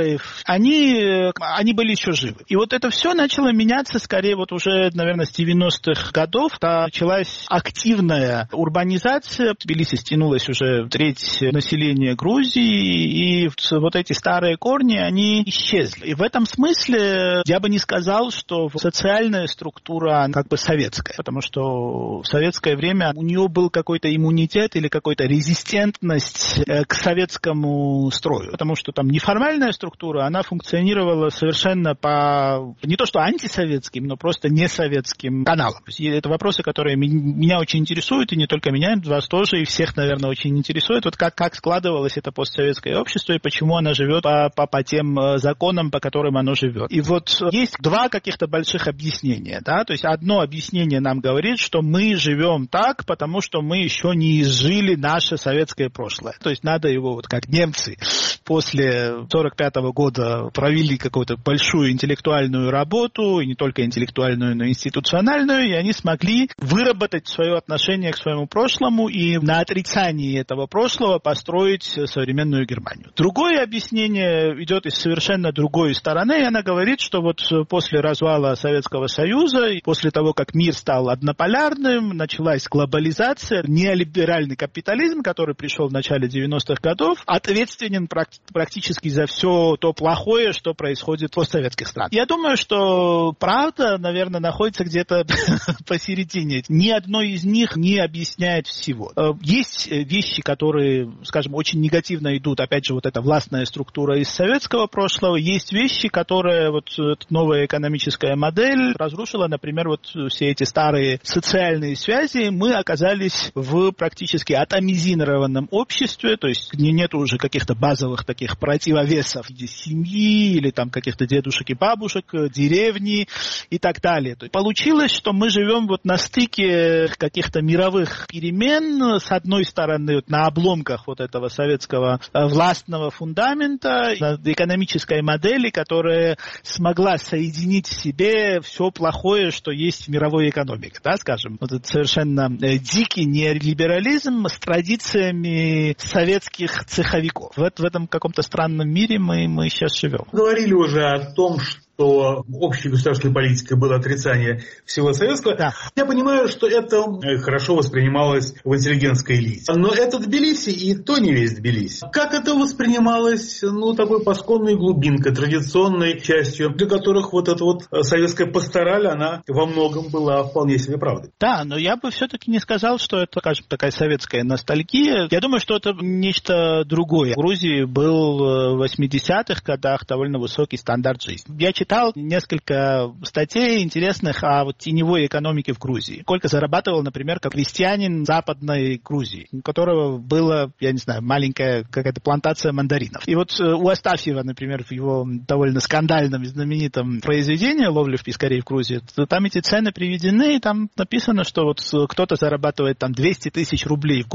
они были еще живы. И вот это все начало меняться скорее вот уже, наверное, с 90-х годов. Началась активная урбанизация. В Тбилиси стянулось уже треть населения Грузии, и вот эти старые корни, они исчезли. И в этом смысле я бы не сказал, что социальная структура как бы советская, потому что в советское время у нее был какой-то иммунитет или какая-то резистентность к советскому строю, потому что там неформальная структура, она функционировала совершенно по не то что антисоветским, но просто несоветским каналам. Это вопросы, которые меня очень интересуют, и не только меня, вас тоже, и всех, наверное, очень интересует. Вот как складывалось это постсоветское общество, и почему оно живет по тем законам, по которым оно живет. И вот есть два каких-то больших объяснения. Да? То есть одно объяснение нам говорит, что мы живем так, потому что мы еще не изжили наше советское прошлое. То есть надо его, вот как немцы после 1945 года провели какую-то большую интеллектуальную работу, и не только интеллектуальную, но и институциональную, и они смогли выработать свое отношение к своему прошлому и на отрицании этого прошлого построить современную Германию. Другое объяснение идет из совершенно другой стороны, и она говорит, что вот после развала Советского Союза, после того, как мир стал однополярным, началась глобализация, неолиберальный капитализм, который пришел в начале 90-х годов, ответственен практически за все то плохое, что происходит в постсоветских странах. Я думаю, что правда, наверное, находится где-то посередине. Ни одно из них не объясняет всего. Есть вещи, которые, скажем, очень негативно идут, опять же, вот эта властная структура из советского прошлого. Есть вещи, которые вот новая экономическая модель разрушила, например, вот все эти старые социальные связи. Мы оказались в практически атомизированном обществе, то есть нет уже каких-то базовых таких противовесов в виде семьи или там каких-то дедушек и бабушек, деревни и так далее. То есть получилось, что мы живем вот на стыке каких-то мировых перемен, с одной стороны, вот на обломках вот этого советского властного фундамента, экономической модели, которая смогла соединить в себе все плохое, что есть в мировой экономике, да, скажем. Вот это совершенно дикий неолиберализм с традициями советских цеховиков. В этом каком-то странном мире мы сейчас живем. Говорили уже о том, что общей государственной политикой было отрицание всего советского. Да. Я понимаю, что это хорошо воспринималось в интеллигентской элите. Но это Тбилиси, и то не весь Тбилиси. Как это воспринималось, такой пасконной глубинкой, традиционной частью, для которых вот эта вот советская пастораль, она во многом была вполне себе правдой. Да, но я бы все-таки не сказал, что это, скажем, такая советская ностальгия. Я думаю, что это нечто другое. В Грузии был в 80-х годах довольно высокий стандарт жизни. Я читал несколько статей интересных о вот теневой экономике в Грузии. Сколько зарабатывал, например, как крестьянин Западной Грузии, у которого была, я не знаю, маленькая какая-то плантация мандаринов. И вот у Астафьева, например, в его довольно скандальном и знаменитом произведении «Ловля в Пискаре в Грузии», там эти цены приведены, и там написано, что вот кто-то зарабатывает там 200 тысяч рублей в год,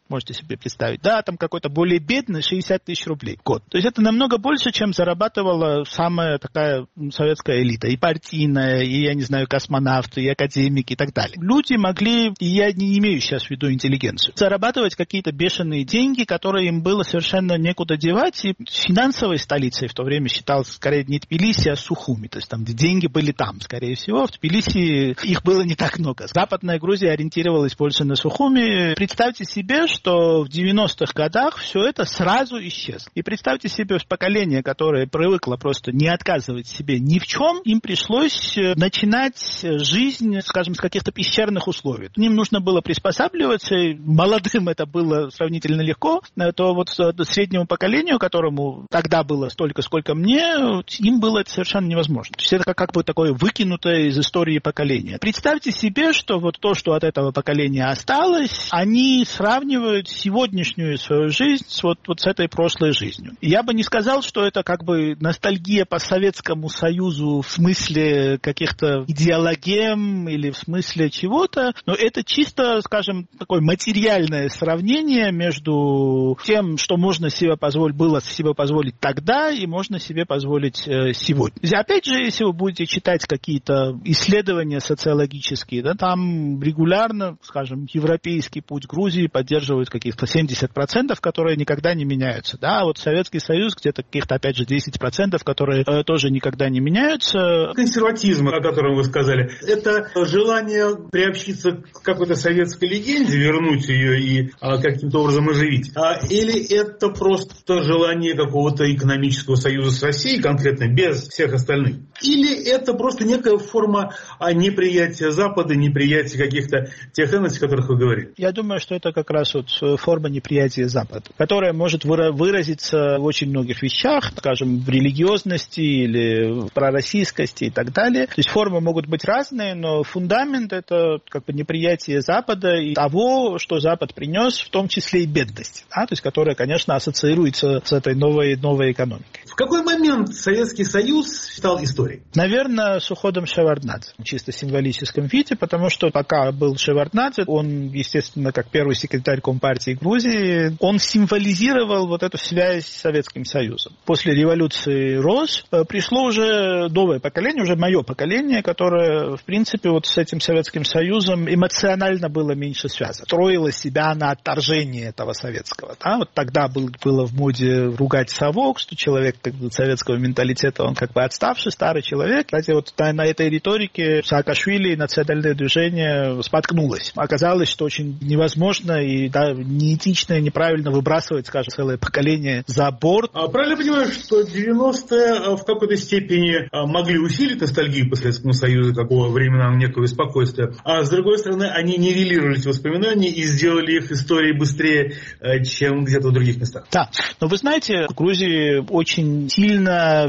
можете себе представить. Да, там какой-то более бедный 60 тысяч рублей в год. То есть это намного больше, чем зарабатывала самая такая советская элита. И партийная, и, я не знаю, космонавты, и академики, и так далее. Люди могли, и я не имею сейчас в виду интеллигенцию, зарабатывать какие-то бешеные деньги, которые им было совершенно некуда девать. И финансовой столицей в то время считалось скорее не Тбилиси, а Сухуми. То есть там деньги были там, скорее всего. В Тбилиси их было не так много. Западная Грузия ориентировалась больше на Сухуми. Представьте себе, что в 90-х годах все это сразу исчезло. И представьте себе поколение, которое привыкло просто не отказывать себе ни в чем, им пришлось начинать жизнь, скажем, с каких-то пещерных условий. Им нужно было приспосабливаться, молодым это было сравнительно легко, то вот среднему поколению, которому тогда было столько, сколько мне, им было это совершенно невозможно. То есть это как бы такое выкинутое из истории поколение. Представьте себе, что вот то, что от этого поколения осталось, они сравнивают сегодняшнюю свою жизнь с вот с этой прошлой жизнью. Я бы не сказал, что это как бы ностальгия по Советскому Союзу в смысле каких-то идеологем или в смысле чего-то, но это чисто, скажем, такое материальное сравнение между тем, что можно было себе позволить тогда и можно себе позволить сегодня. И опять же, если вы будете читать какие-то исследования социологические, да, там регулярно, скажем, европейский путь Грузии поддерживают каких-то 70%, которые никогда не меняются. Да, вот Советский Союз где-то каких-то, опять же, 10%, которые тоже никогда не меняются. Консерватизм, о котором вы сказали, это желание приобщиться к какой-то советской легенде, вернуть ее и каким-то образом оживить? Или это просто желание какого-то экономического союза с Россией, конкретно, без всех остальных? Или это просто некая форма неприятия Запада, неприятия каких-то тех ценностей, о которых вы говорили? Я думаю, что это как раз вот форма неприятия Запада, которая может выразиться в очень многих вещах, скажем, в религиозности или в пророссийскости и так далее. То есть формы могут быть разные, но фундамент — это как бы неприятие Запада и того, что Запад принес, в том числе и бедность, да? То есть которая, конечно, ассоциируется с этой новой экономикой. В какой момент Советский Союз стал историей? Наверное, с уходом Шеварднадзе, в чисто символическом виде, потому что пока был Шеварднадзе, он, естественно, как первый секретарь Компартии Грузии, он символизировал вот эту связь с Советским Союзом. После революции РОС пришло уже новое поколение, уже мое поколение, которое, в принципе, вот с этим Советским Союзом эмоционально было меньше связано. Строило себя на отторжении этого советского. Да? Вот тогда было в моде ругать совок, что человек советского менталитета, он как бы отставший, старый человек. Кстати, вот на этой риторике Саакашвили национальное движение споткнулось. Оказалось, что очень невозможно и неэтично и неправильно выбрасывать, скажем, целое поколение за борт. Правильно понимаю, что 90-е в какой-то степени могли усилить ностальгию по Советскому Союзу, такого временного некого спокойствия, а с другой стороны, они нивелировали эти воспоминания и сделали их историей быстрее, чем где-то в других местах. Да, но вы знаете, в Грузии очень сильно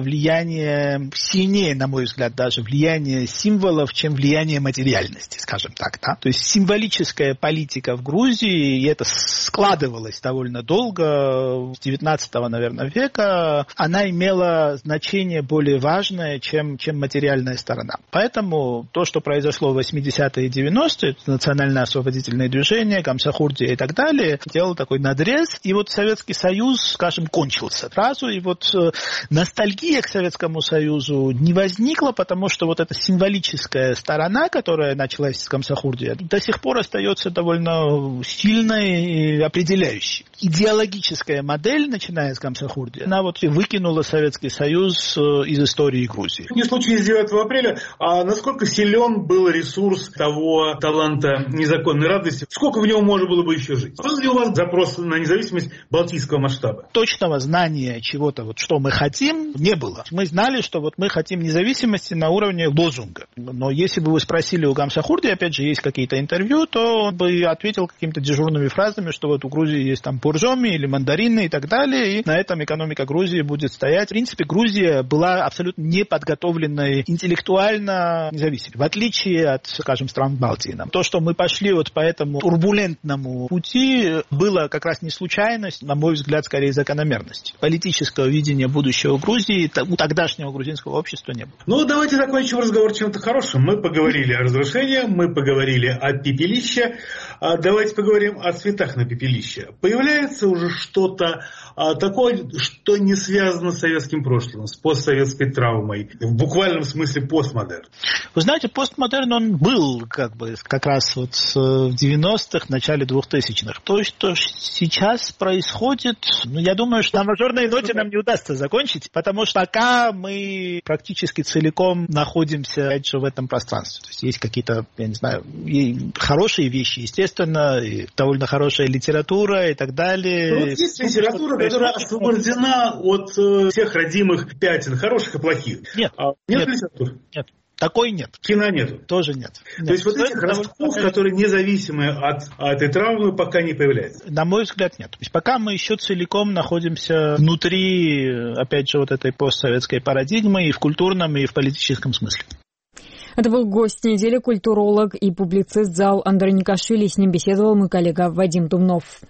сильнее, на мой взгляд, даже влияние символов, чем влияние материальности, скажем так. Да? То есть символическая политика в Грузии, и это складывалось довольно долго, с 19-го, наверное, века, она имела значение более важное, чем материальная сторона. Поэтому то, что произошло в 80-е и 90-е, национальное освободительное движение, Камсахурдия и так далее, делало такой надрез, и вот Советский Союз, скажем, кончился сразу, и вот ностальгия к Советскому Союзу не возникла, потому что вот эта символическая сторона, которая началась с Камсахурдия, до сих пор остается довольно сильной и определяющей. Идеологическая модель, начиная с Камсахурдия, она вот выкинула Советский Союз из истории Грузии. Не случилось 9 апреля, а насколько силен был ресурс того таланта незаконной радости? Сколько в нем можно было бы еще жить? Был ли у вас запрос на независимость балтийского масштаба? Точного знания чего-то, вот, что мы хотим, не было. Мы знали, что вот мы хотим независимости на уровне лозунга. Но если бы вы спросили у Камсахурди, опять же, есть какие-то интервью, то он бы ответил какими-то дежурными фразами, что вот у Грузии есть там буржоми или мандарины и так далее, и на этом экономика Грузии будет стоять. В принципе, Грузия была абсолютно неподготовленной интеллектуально независимой, в отличие от, скажем, стран Балтии. То, что мы пошли вот по этому турбулентному пути, было как раз не случайность, на мой взгляд, скорее закономерность. Политического видения будущего Грузии у тогдашнего грузинского общества не было. Ну, давайте закончим разговор чем-то хорошим. Мы поговорили о разрушении, мы поговорили о пепелище. Давайте поговорим о цветах на пепелище появляется уже что-то такое, что не связано с советским прошлым, с постсоветской травмой, в буквальном смысле постмодерн? Вы знаете, постмодерн, он был как раз вот в 90-х, начале 2000-х. То, что сейчас происходит, я думаю, что на мажорной ноте нам не удастся закончить, потому что пока мы практически целиком находимся, опять же, в этом пространстве. То есть есть какие-то, я не знаю, хорошие вещи, естественно, и довольно хорошая литература и так далее. Вот есть литература, которая освобождена от всех родимых пятен, хороших и плохих. Нет. Нет литературы? Нет. Такой нет. Кино нету? Тоже нет. То есть вот этих ростков, которые независимы от этой травмы, пока не появляются? На мой взгляд, нет. То есть пока мы еще целиком находимся внутри, опять же, вот этой постсоветской парадигмы и в культурном, и в политическом смысле. Это был гость недели, культуролог и публицист Заал Андроникашвили. С ним беседовал мой коллега Вадим Думнов.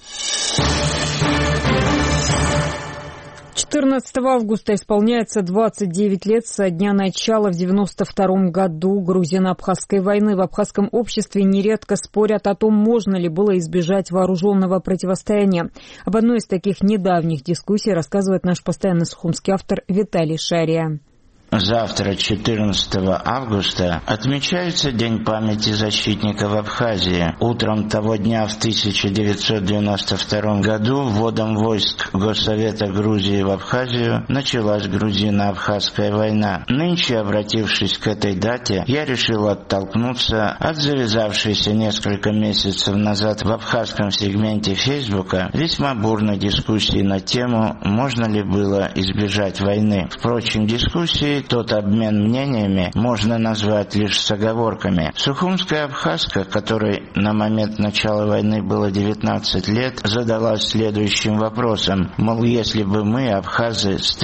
14 августа исполняется 29 лет со дня начала в 1992 году Грузино-Абхазской войны. В абхазском обществе нередко спорят о том, можно ли было избежать вооруженного противостояния. Об одной из таких недавних дискуссий рассказывает наш постоянный сухумский автор Виталий Шария. Завтра, 14 августа, отмечается День памяти защитников Абхазии. Утром того дня в 1992 году вводом войск Госсовета Грузии в Абхазию началась Грузино-Абхазская война. Нынче, обратившись к этой дате, я решил оттолкнуться от завязавшейся несколько месяцев назад в абхазском сегменте Фейсбука весьма бурной дискуссии на тему, можно ли было избежать войны. Впрочем, дискуссии тот обмен мнениями можно назвать лишь с оговорками. Сухумская абхазка, которой на момент начала войны было 19 лет, задалась следующим вопросом. Мол, если бы мы, абхазы, с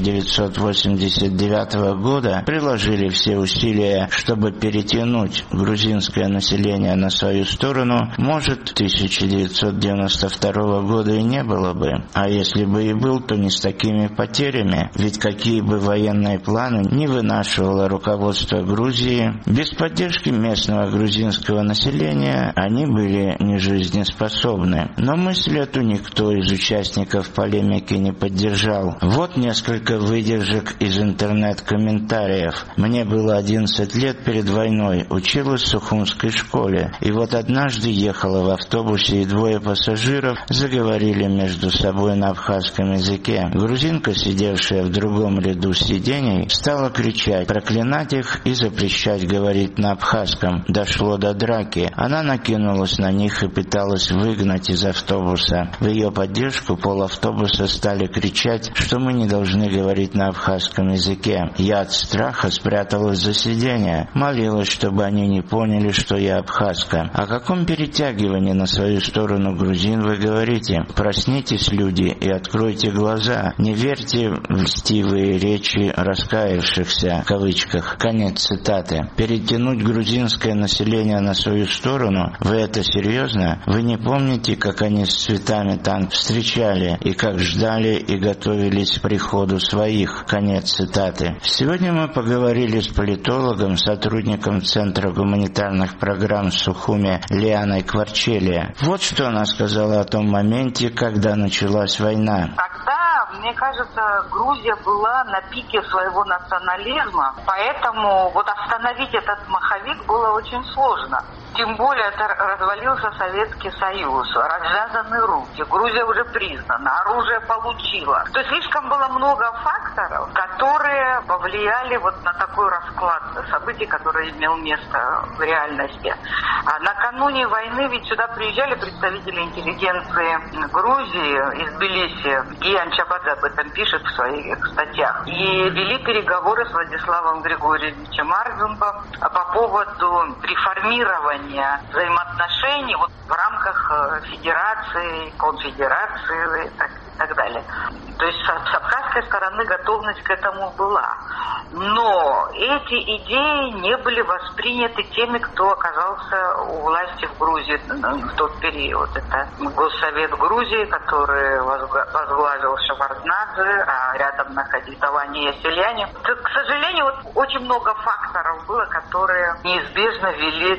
1989 года приложили все усилия, чтобы перетянуть грузинское население на свою сторону, может, 1992 года и не было бы. А если бы и был, то не с такими потерями. Ведь какие бы военные планы не вынашивало руководство Грузии, без поддержки местного грузинского населения они были нежизнеспособны. Но мысль эту никто из участников полемики не поддержал. Вот несколько выдержек из интернет-комментариев. Мне было 11 лет перед войной, училась в Сухумской школе. И вот однажды ехала в автобусе, и двое пассажиров заговорили между собой на абхазском языке. Грузинка, сидевшая в другом ряду сидений, стала кричать, проклинать их и запрещать говорить на абхазском. Дошло до драки. Она накинулась на них и пыталась выгнать из автобуса. В ее поддержку полавтобуса стали кричать, что мы не должны говорить на абхазском языке. Я от страха спряталась за сиденье, молилась, чтобы они не поняли, что я абхазка. О каком перетягивании на свою сторону грузин вы говорите? Проснитесь, люди, и откройте глаза. Не верьте в льстивые речи раскаявшихся, в кавычках. Конец цитаты. Перетянуть грузинское население на свою сторону? Вы это серьезно? Вы не помните, как они с цветами танк встречали и как ждали и готовились к приходу своих? Конец цитаты. Сегодня мы поговорили с политологом, сотрудником Центра гуманитарных программ в Сухуме Лианой Кварчелия. Вот что она сказала о том моменте, когда началась война. Мне кажется, Грузия была на пике своего национализма, поэтому вот остановить этот маховик было очень сложно. Тем более развалился Советский Союз, развязаны руки, Грузия уже признана, оружие получила. То есть слишком было много факторов, которые повлияли вот на такой расклад событий, который имел место в реальности. А накануне войны ведь сюда приезжали представители интеллигенции Грузии из Тбилиси. Гиян Чабадзе об этом пишет в своих статьях. И вели переговоры с Владиславом Григорьевичем Арзумбом по поводу реформирования взаимоотношений вот в рамках федерации, конфедерации и так далее. То есть с абхазской стороны готовность к этому была. Но эти идеи не были восприняты теми, кто оказался у власти в Грузии в тот период. Это Госсовет Грузии, который возглавил Шеварднадзе, а рядом находились Тавани и Селяне. К сожалению, вот очень много факторов было, которые неизбежно вели к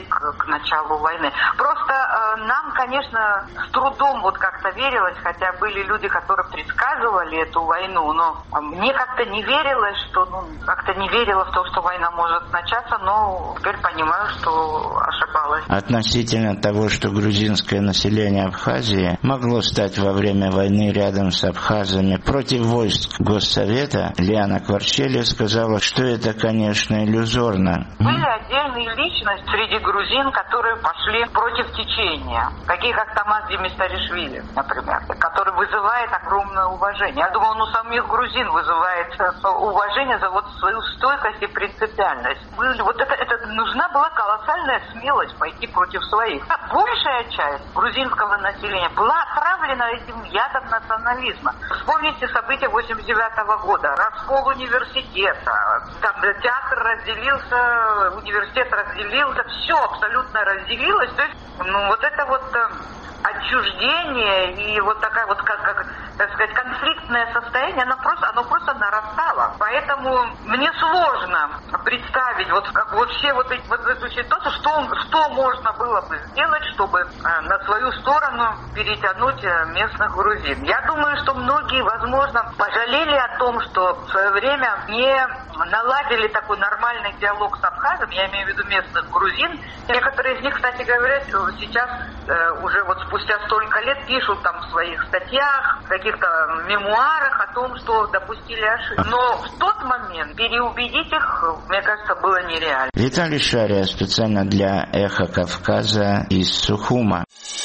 началу войны. Просто нам, конечно, с трудом вот как-то верилось, хотя были люди, которые предсказывали эту войну, но мне как-то не верилось, что, как-то не верила в то, что война может начаться, но теперь понимаю, что ошибалась. Относительно того, что грузинское население Абхазии могло стать во время войны рядом с абхазами против войск Госсовета, Лиана Кварчели сказала, что это, конечно, иллюзорно. Были отдельные личности среди грузин, которые пошли против течения, такие как Тамаз Демистаришвили, например, который вызывает огромное уважение. Я думаю, он у самих грузин вызывает уважение за вот свою стойкость и принципиальность. Это нужна была колоссальная смелость пойти против своих. Большая часть грузинского населения была отравлена этим ядом национализма. Вспомните события 89 года, раскол университета, там театр разделился, университет разделился, все абсолютно разделилось. То есть, вот это вот отчуждение и вот такая вот, так сказать, конфликтное состояние, оно просто нарастало. Поэтому мне сложно представить все эту ситуацию, что можно было бы сделать, чтобы на свою сторону перетянуть местных грузин. Я думаю, что многие, возможно, пожалели о том, что в свое время не наладили такой нормальный диалог с абхазом, я имею в виду местных грузин. Некоторые из них, кстати говоря, сейчас уже вот спустя столько лет пишут там в своих статьях, в каких-то мемуарах о том, что допустили ошибку. Но в тот момент переубедить их, мне кажется, было нереально. Виталий Шария специально для «Эхо Кавказа» из Сухума.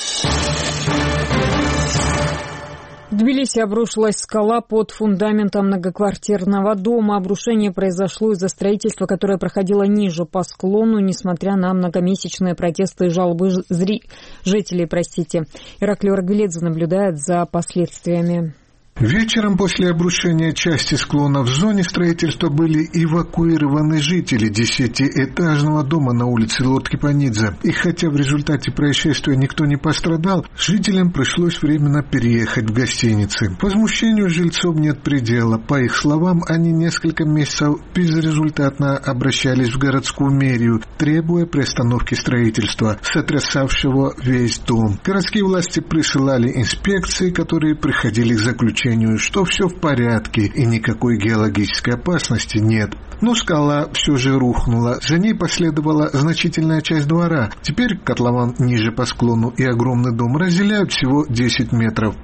В Тбилиси обрушилась скала под фундаментом многоквартирного дома. Обрушение произошло из-за строительства, которое проходило ниже по склону, несмотря на многомесячные протесты и жалобы жителей. Ираклий Оргелидзе наблюдает за последствиями. Вечером после обрушения части склона в зоне строительства были эвакуированы жители 10-этажного дома на улице Лодки-Панидзе. И хотя в результате происшествия никто не пострадал, жителям пришлось временно переехать в гостиницы. Возмущению жильцов нет предела. По их словам, они несколько месяцев безрезультатно обращались в городскую мэрию, требуя приостановки строительства, сотрясавшего весь дом. Городские власти присылали инспекции, которые приходили к заключению, что все в порядке и никакой геологической опасности нет. Но скала все же рухнула. За ней последовала значительная часть двора. Теперь котлован ниже по склону и огромный дом разделяют всего 10 метров.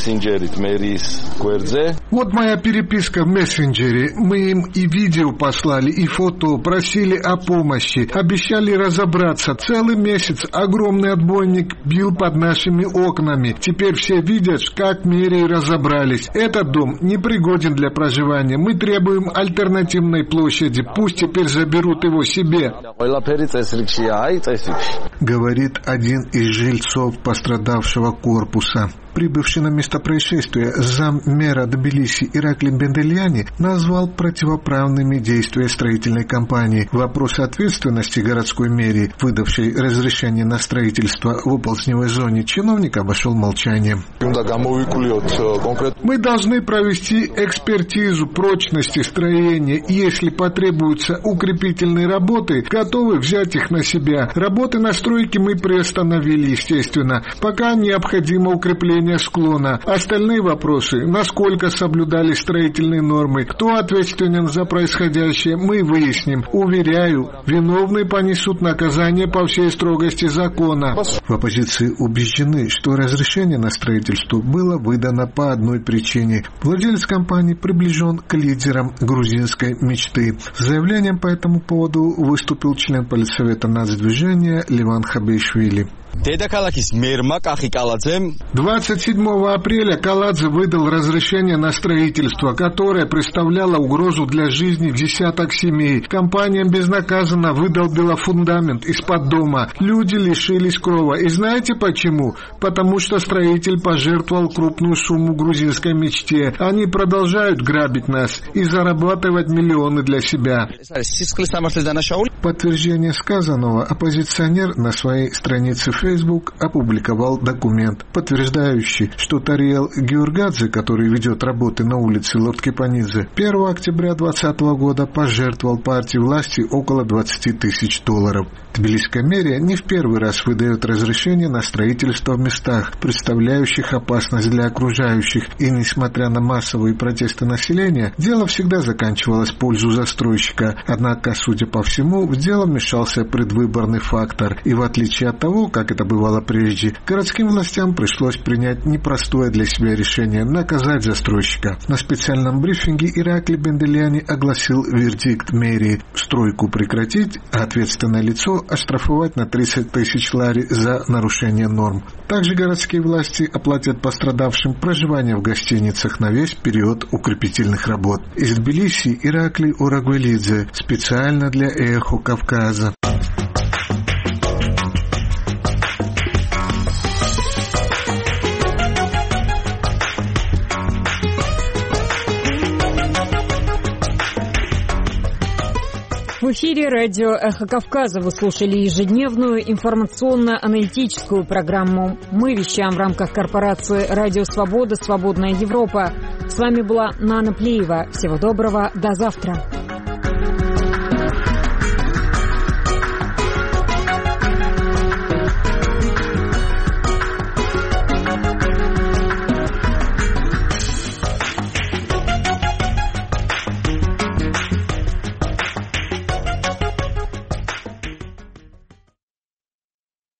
Вот моя переписка в мессенджере. Мы им и видео послали, и фото, просили о помощи, обещали разобраться. Целый месяц огромный отбойник бил под нашими окнами. Теперь все видят, как в мэрии разобрались. Этот дом непригоден для проживания. Мы требуем альтернативной площади. Пусть теперь заберут его себе. Говорит один из жильцов пострадавшего корпуса. Прибывший на место происшествия заммэра Тбилиси Ираклий Бендельяни назвал противоправными действия строительной компании. Вопрос ответственности городской мэрии, выдавшей разрешение на строительство в оползневой зоне, чиновник обошел молчанием. Мы должны провести экспертизу прочности строения, и если потребуются укрепительные работы, готовы взять их на себя. Работы на стройке мы приостановили, естественно, пока необходимо укрепление склона. Остальные вопросы, насколько соблюдали строительные нормы, кто ответственен за происходящее, мы выясним. Уверяю, виновные понесут наказание по всей строгости закона. В оппозиции убеждены, что разрешение на строительство было выдано по одной причине. Владелец компании приближен к лидерам грузинской мечты. С заявлением по этому поводу выступил член политсовета нацдвижения Леван Хабишвили. 27 апреля Каладзе выдал разрешение на строительство, которое представляло угрозу для жизни десяток семей. Компания безнаказанно выдолбила фундамент из-под дома. Люди лишились крова. И знаете почему? Потому что строитель пожертвовал крупную сумму грузинской мечте. Они продолжают грабить нас и зарабатывать миллионы для себя. В подтверждение сказанного оппозиционер на своей странице Facebook опубликовал документ, подтверждающий, что Тариел Георгадзе, который ведет работы на улице Лорд-Кипанидзе, 1 октября 2020 года пожертвовал партии власти около $20 тысяч. Тбилисская мэрия не в первый раз выдает разрешение на строительство в местах, представляющих опасность для окружающих, и несмотря на массовые протесты населения, дело всегда заканчивалось в пользу застройщика. Однако, судя по всему, в дело вмешался предвыборный фактор, и в отличие от того, как это бывало прежде, городским властям пришлось принять непростое для себя решение наказать застройщика. На специальном брифинге Иракли Бенделяни огласил вердикт мэрии: стройку прекратить, а ответственное лицо оштрафовать на 30 тысяч лари за нарушение норм. Также городские власти оплатят пострадавшим проживание в гостиницах на весь период укрепительных работ. Из Тбилиси Иракли Урагвелидзе, специально для Эхо Кавказа. В эфире радио «Эхо Кавказа». Вы слушали ежедневную информационно-аналитическую программу. Мы вещаем в рамках корпорации «Радио Свобода. Свободная Европа». С вами была Нана Плеева. Всего доброго. До завтра.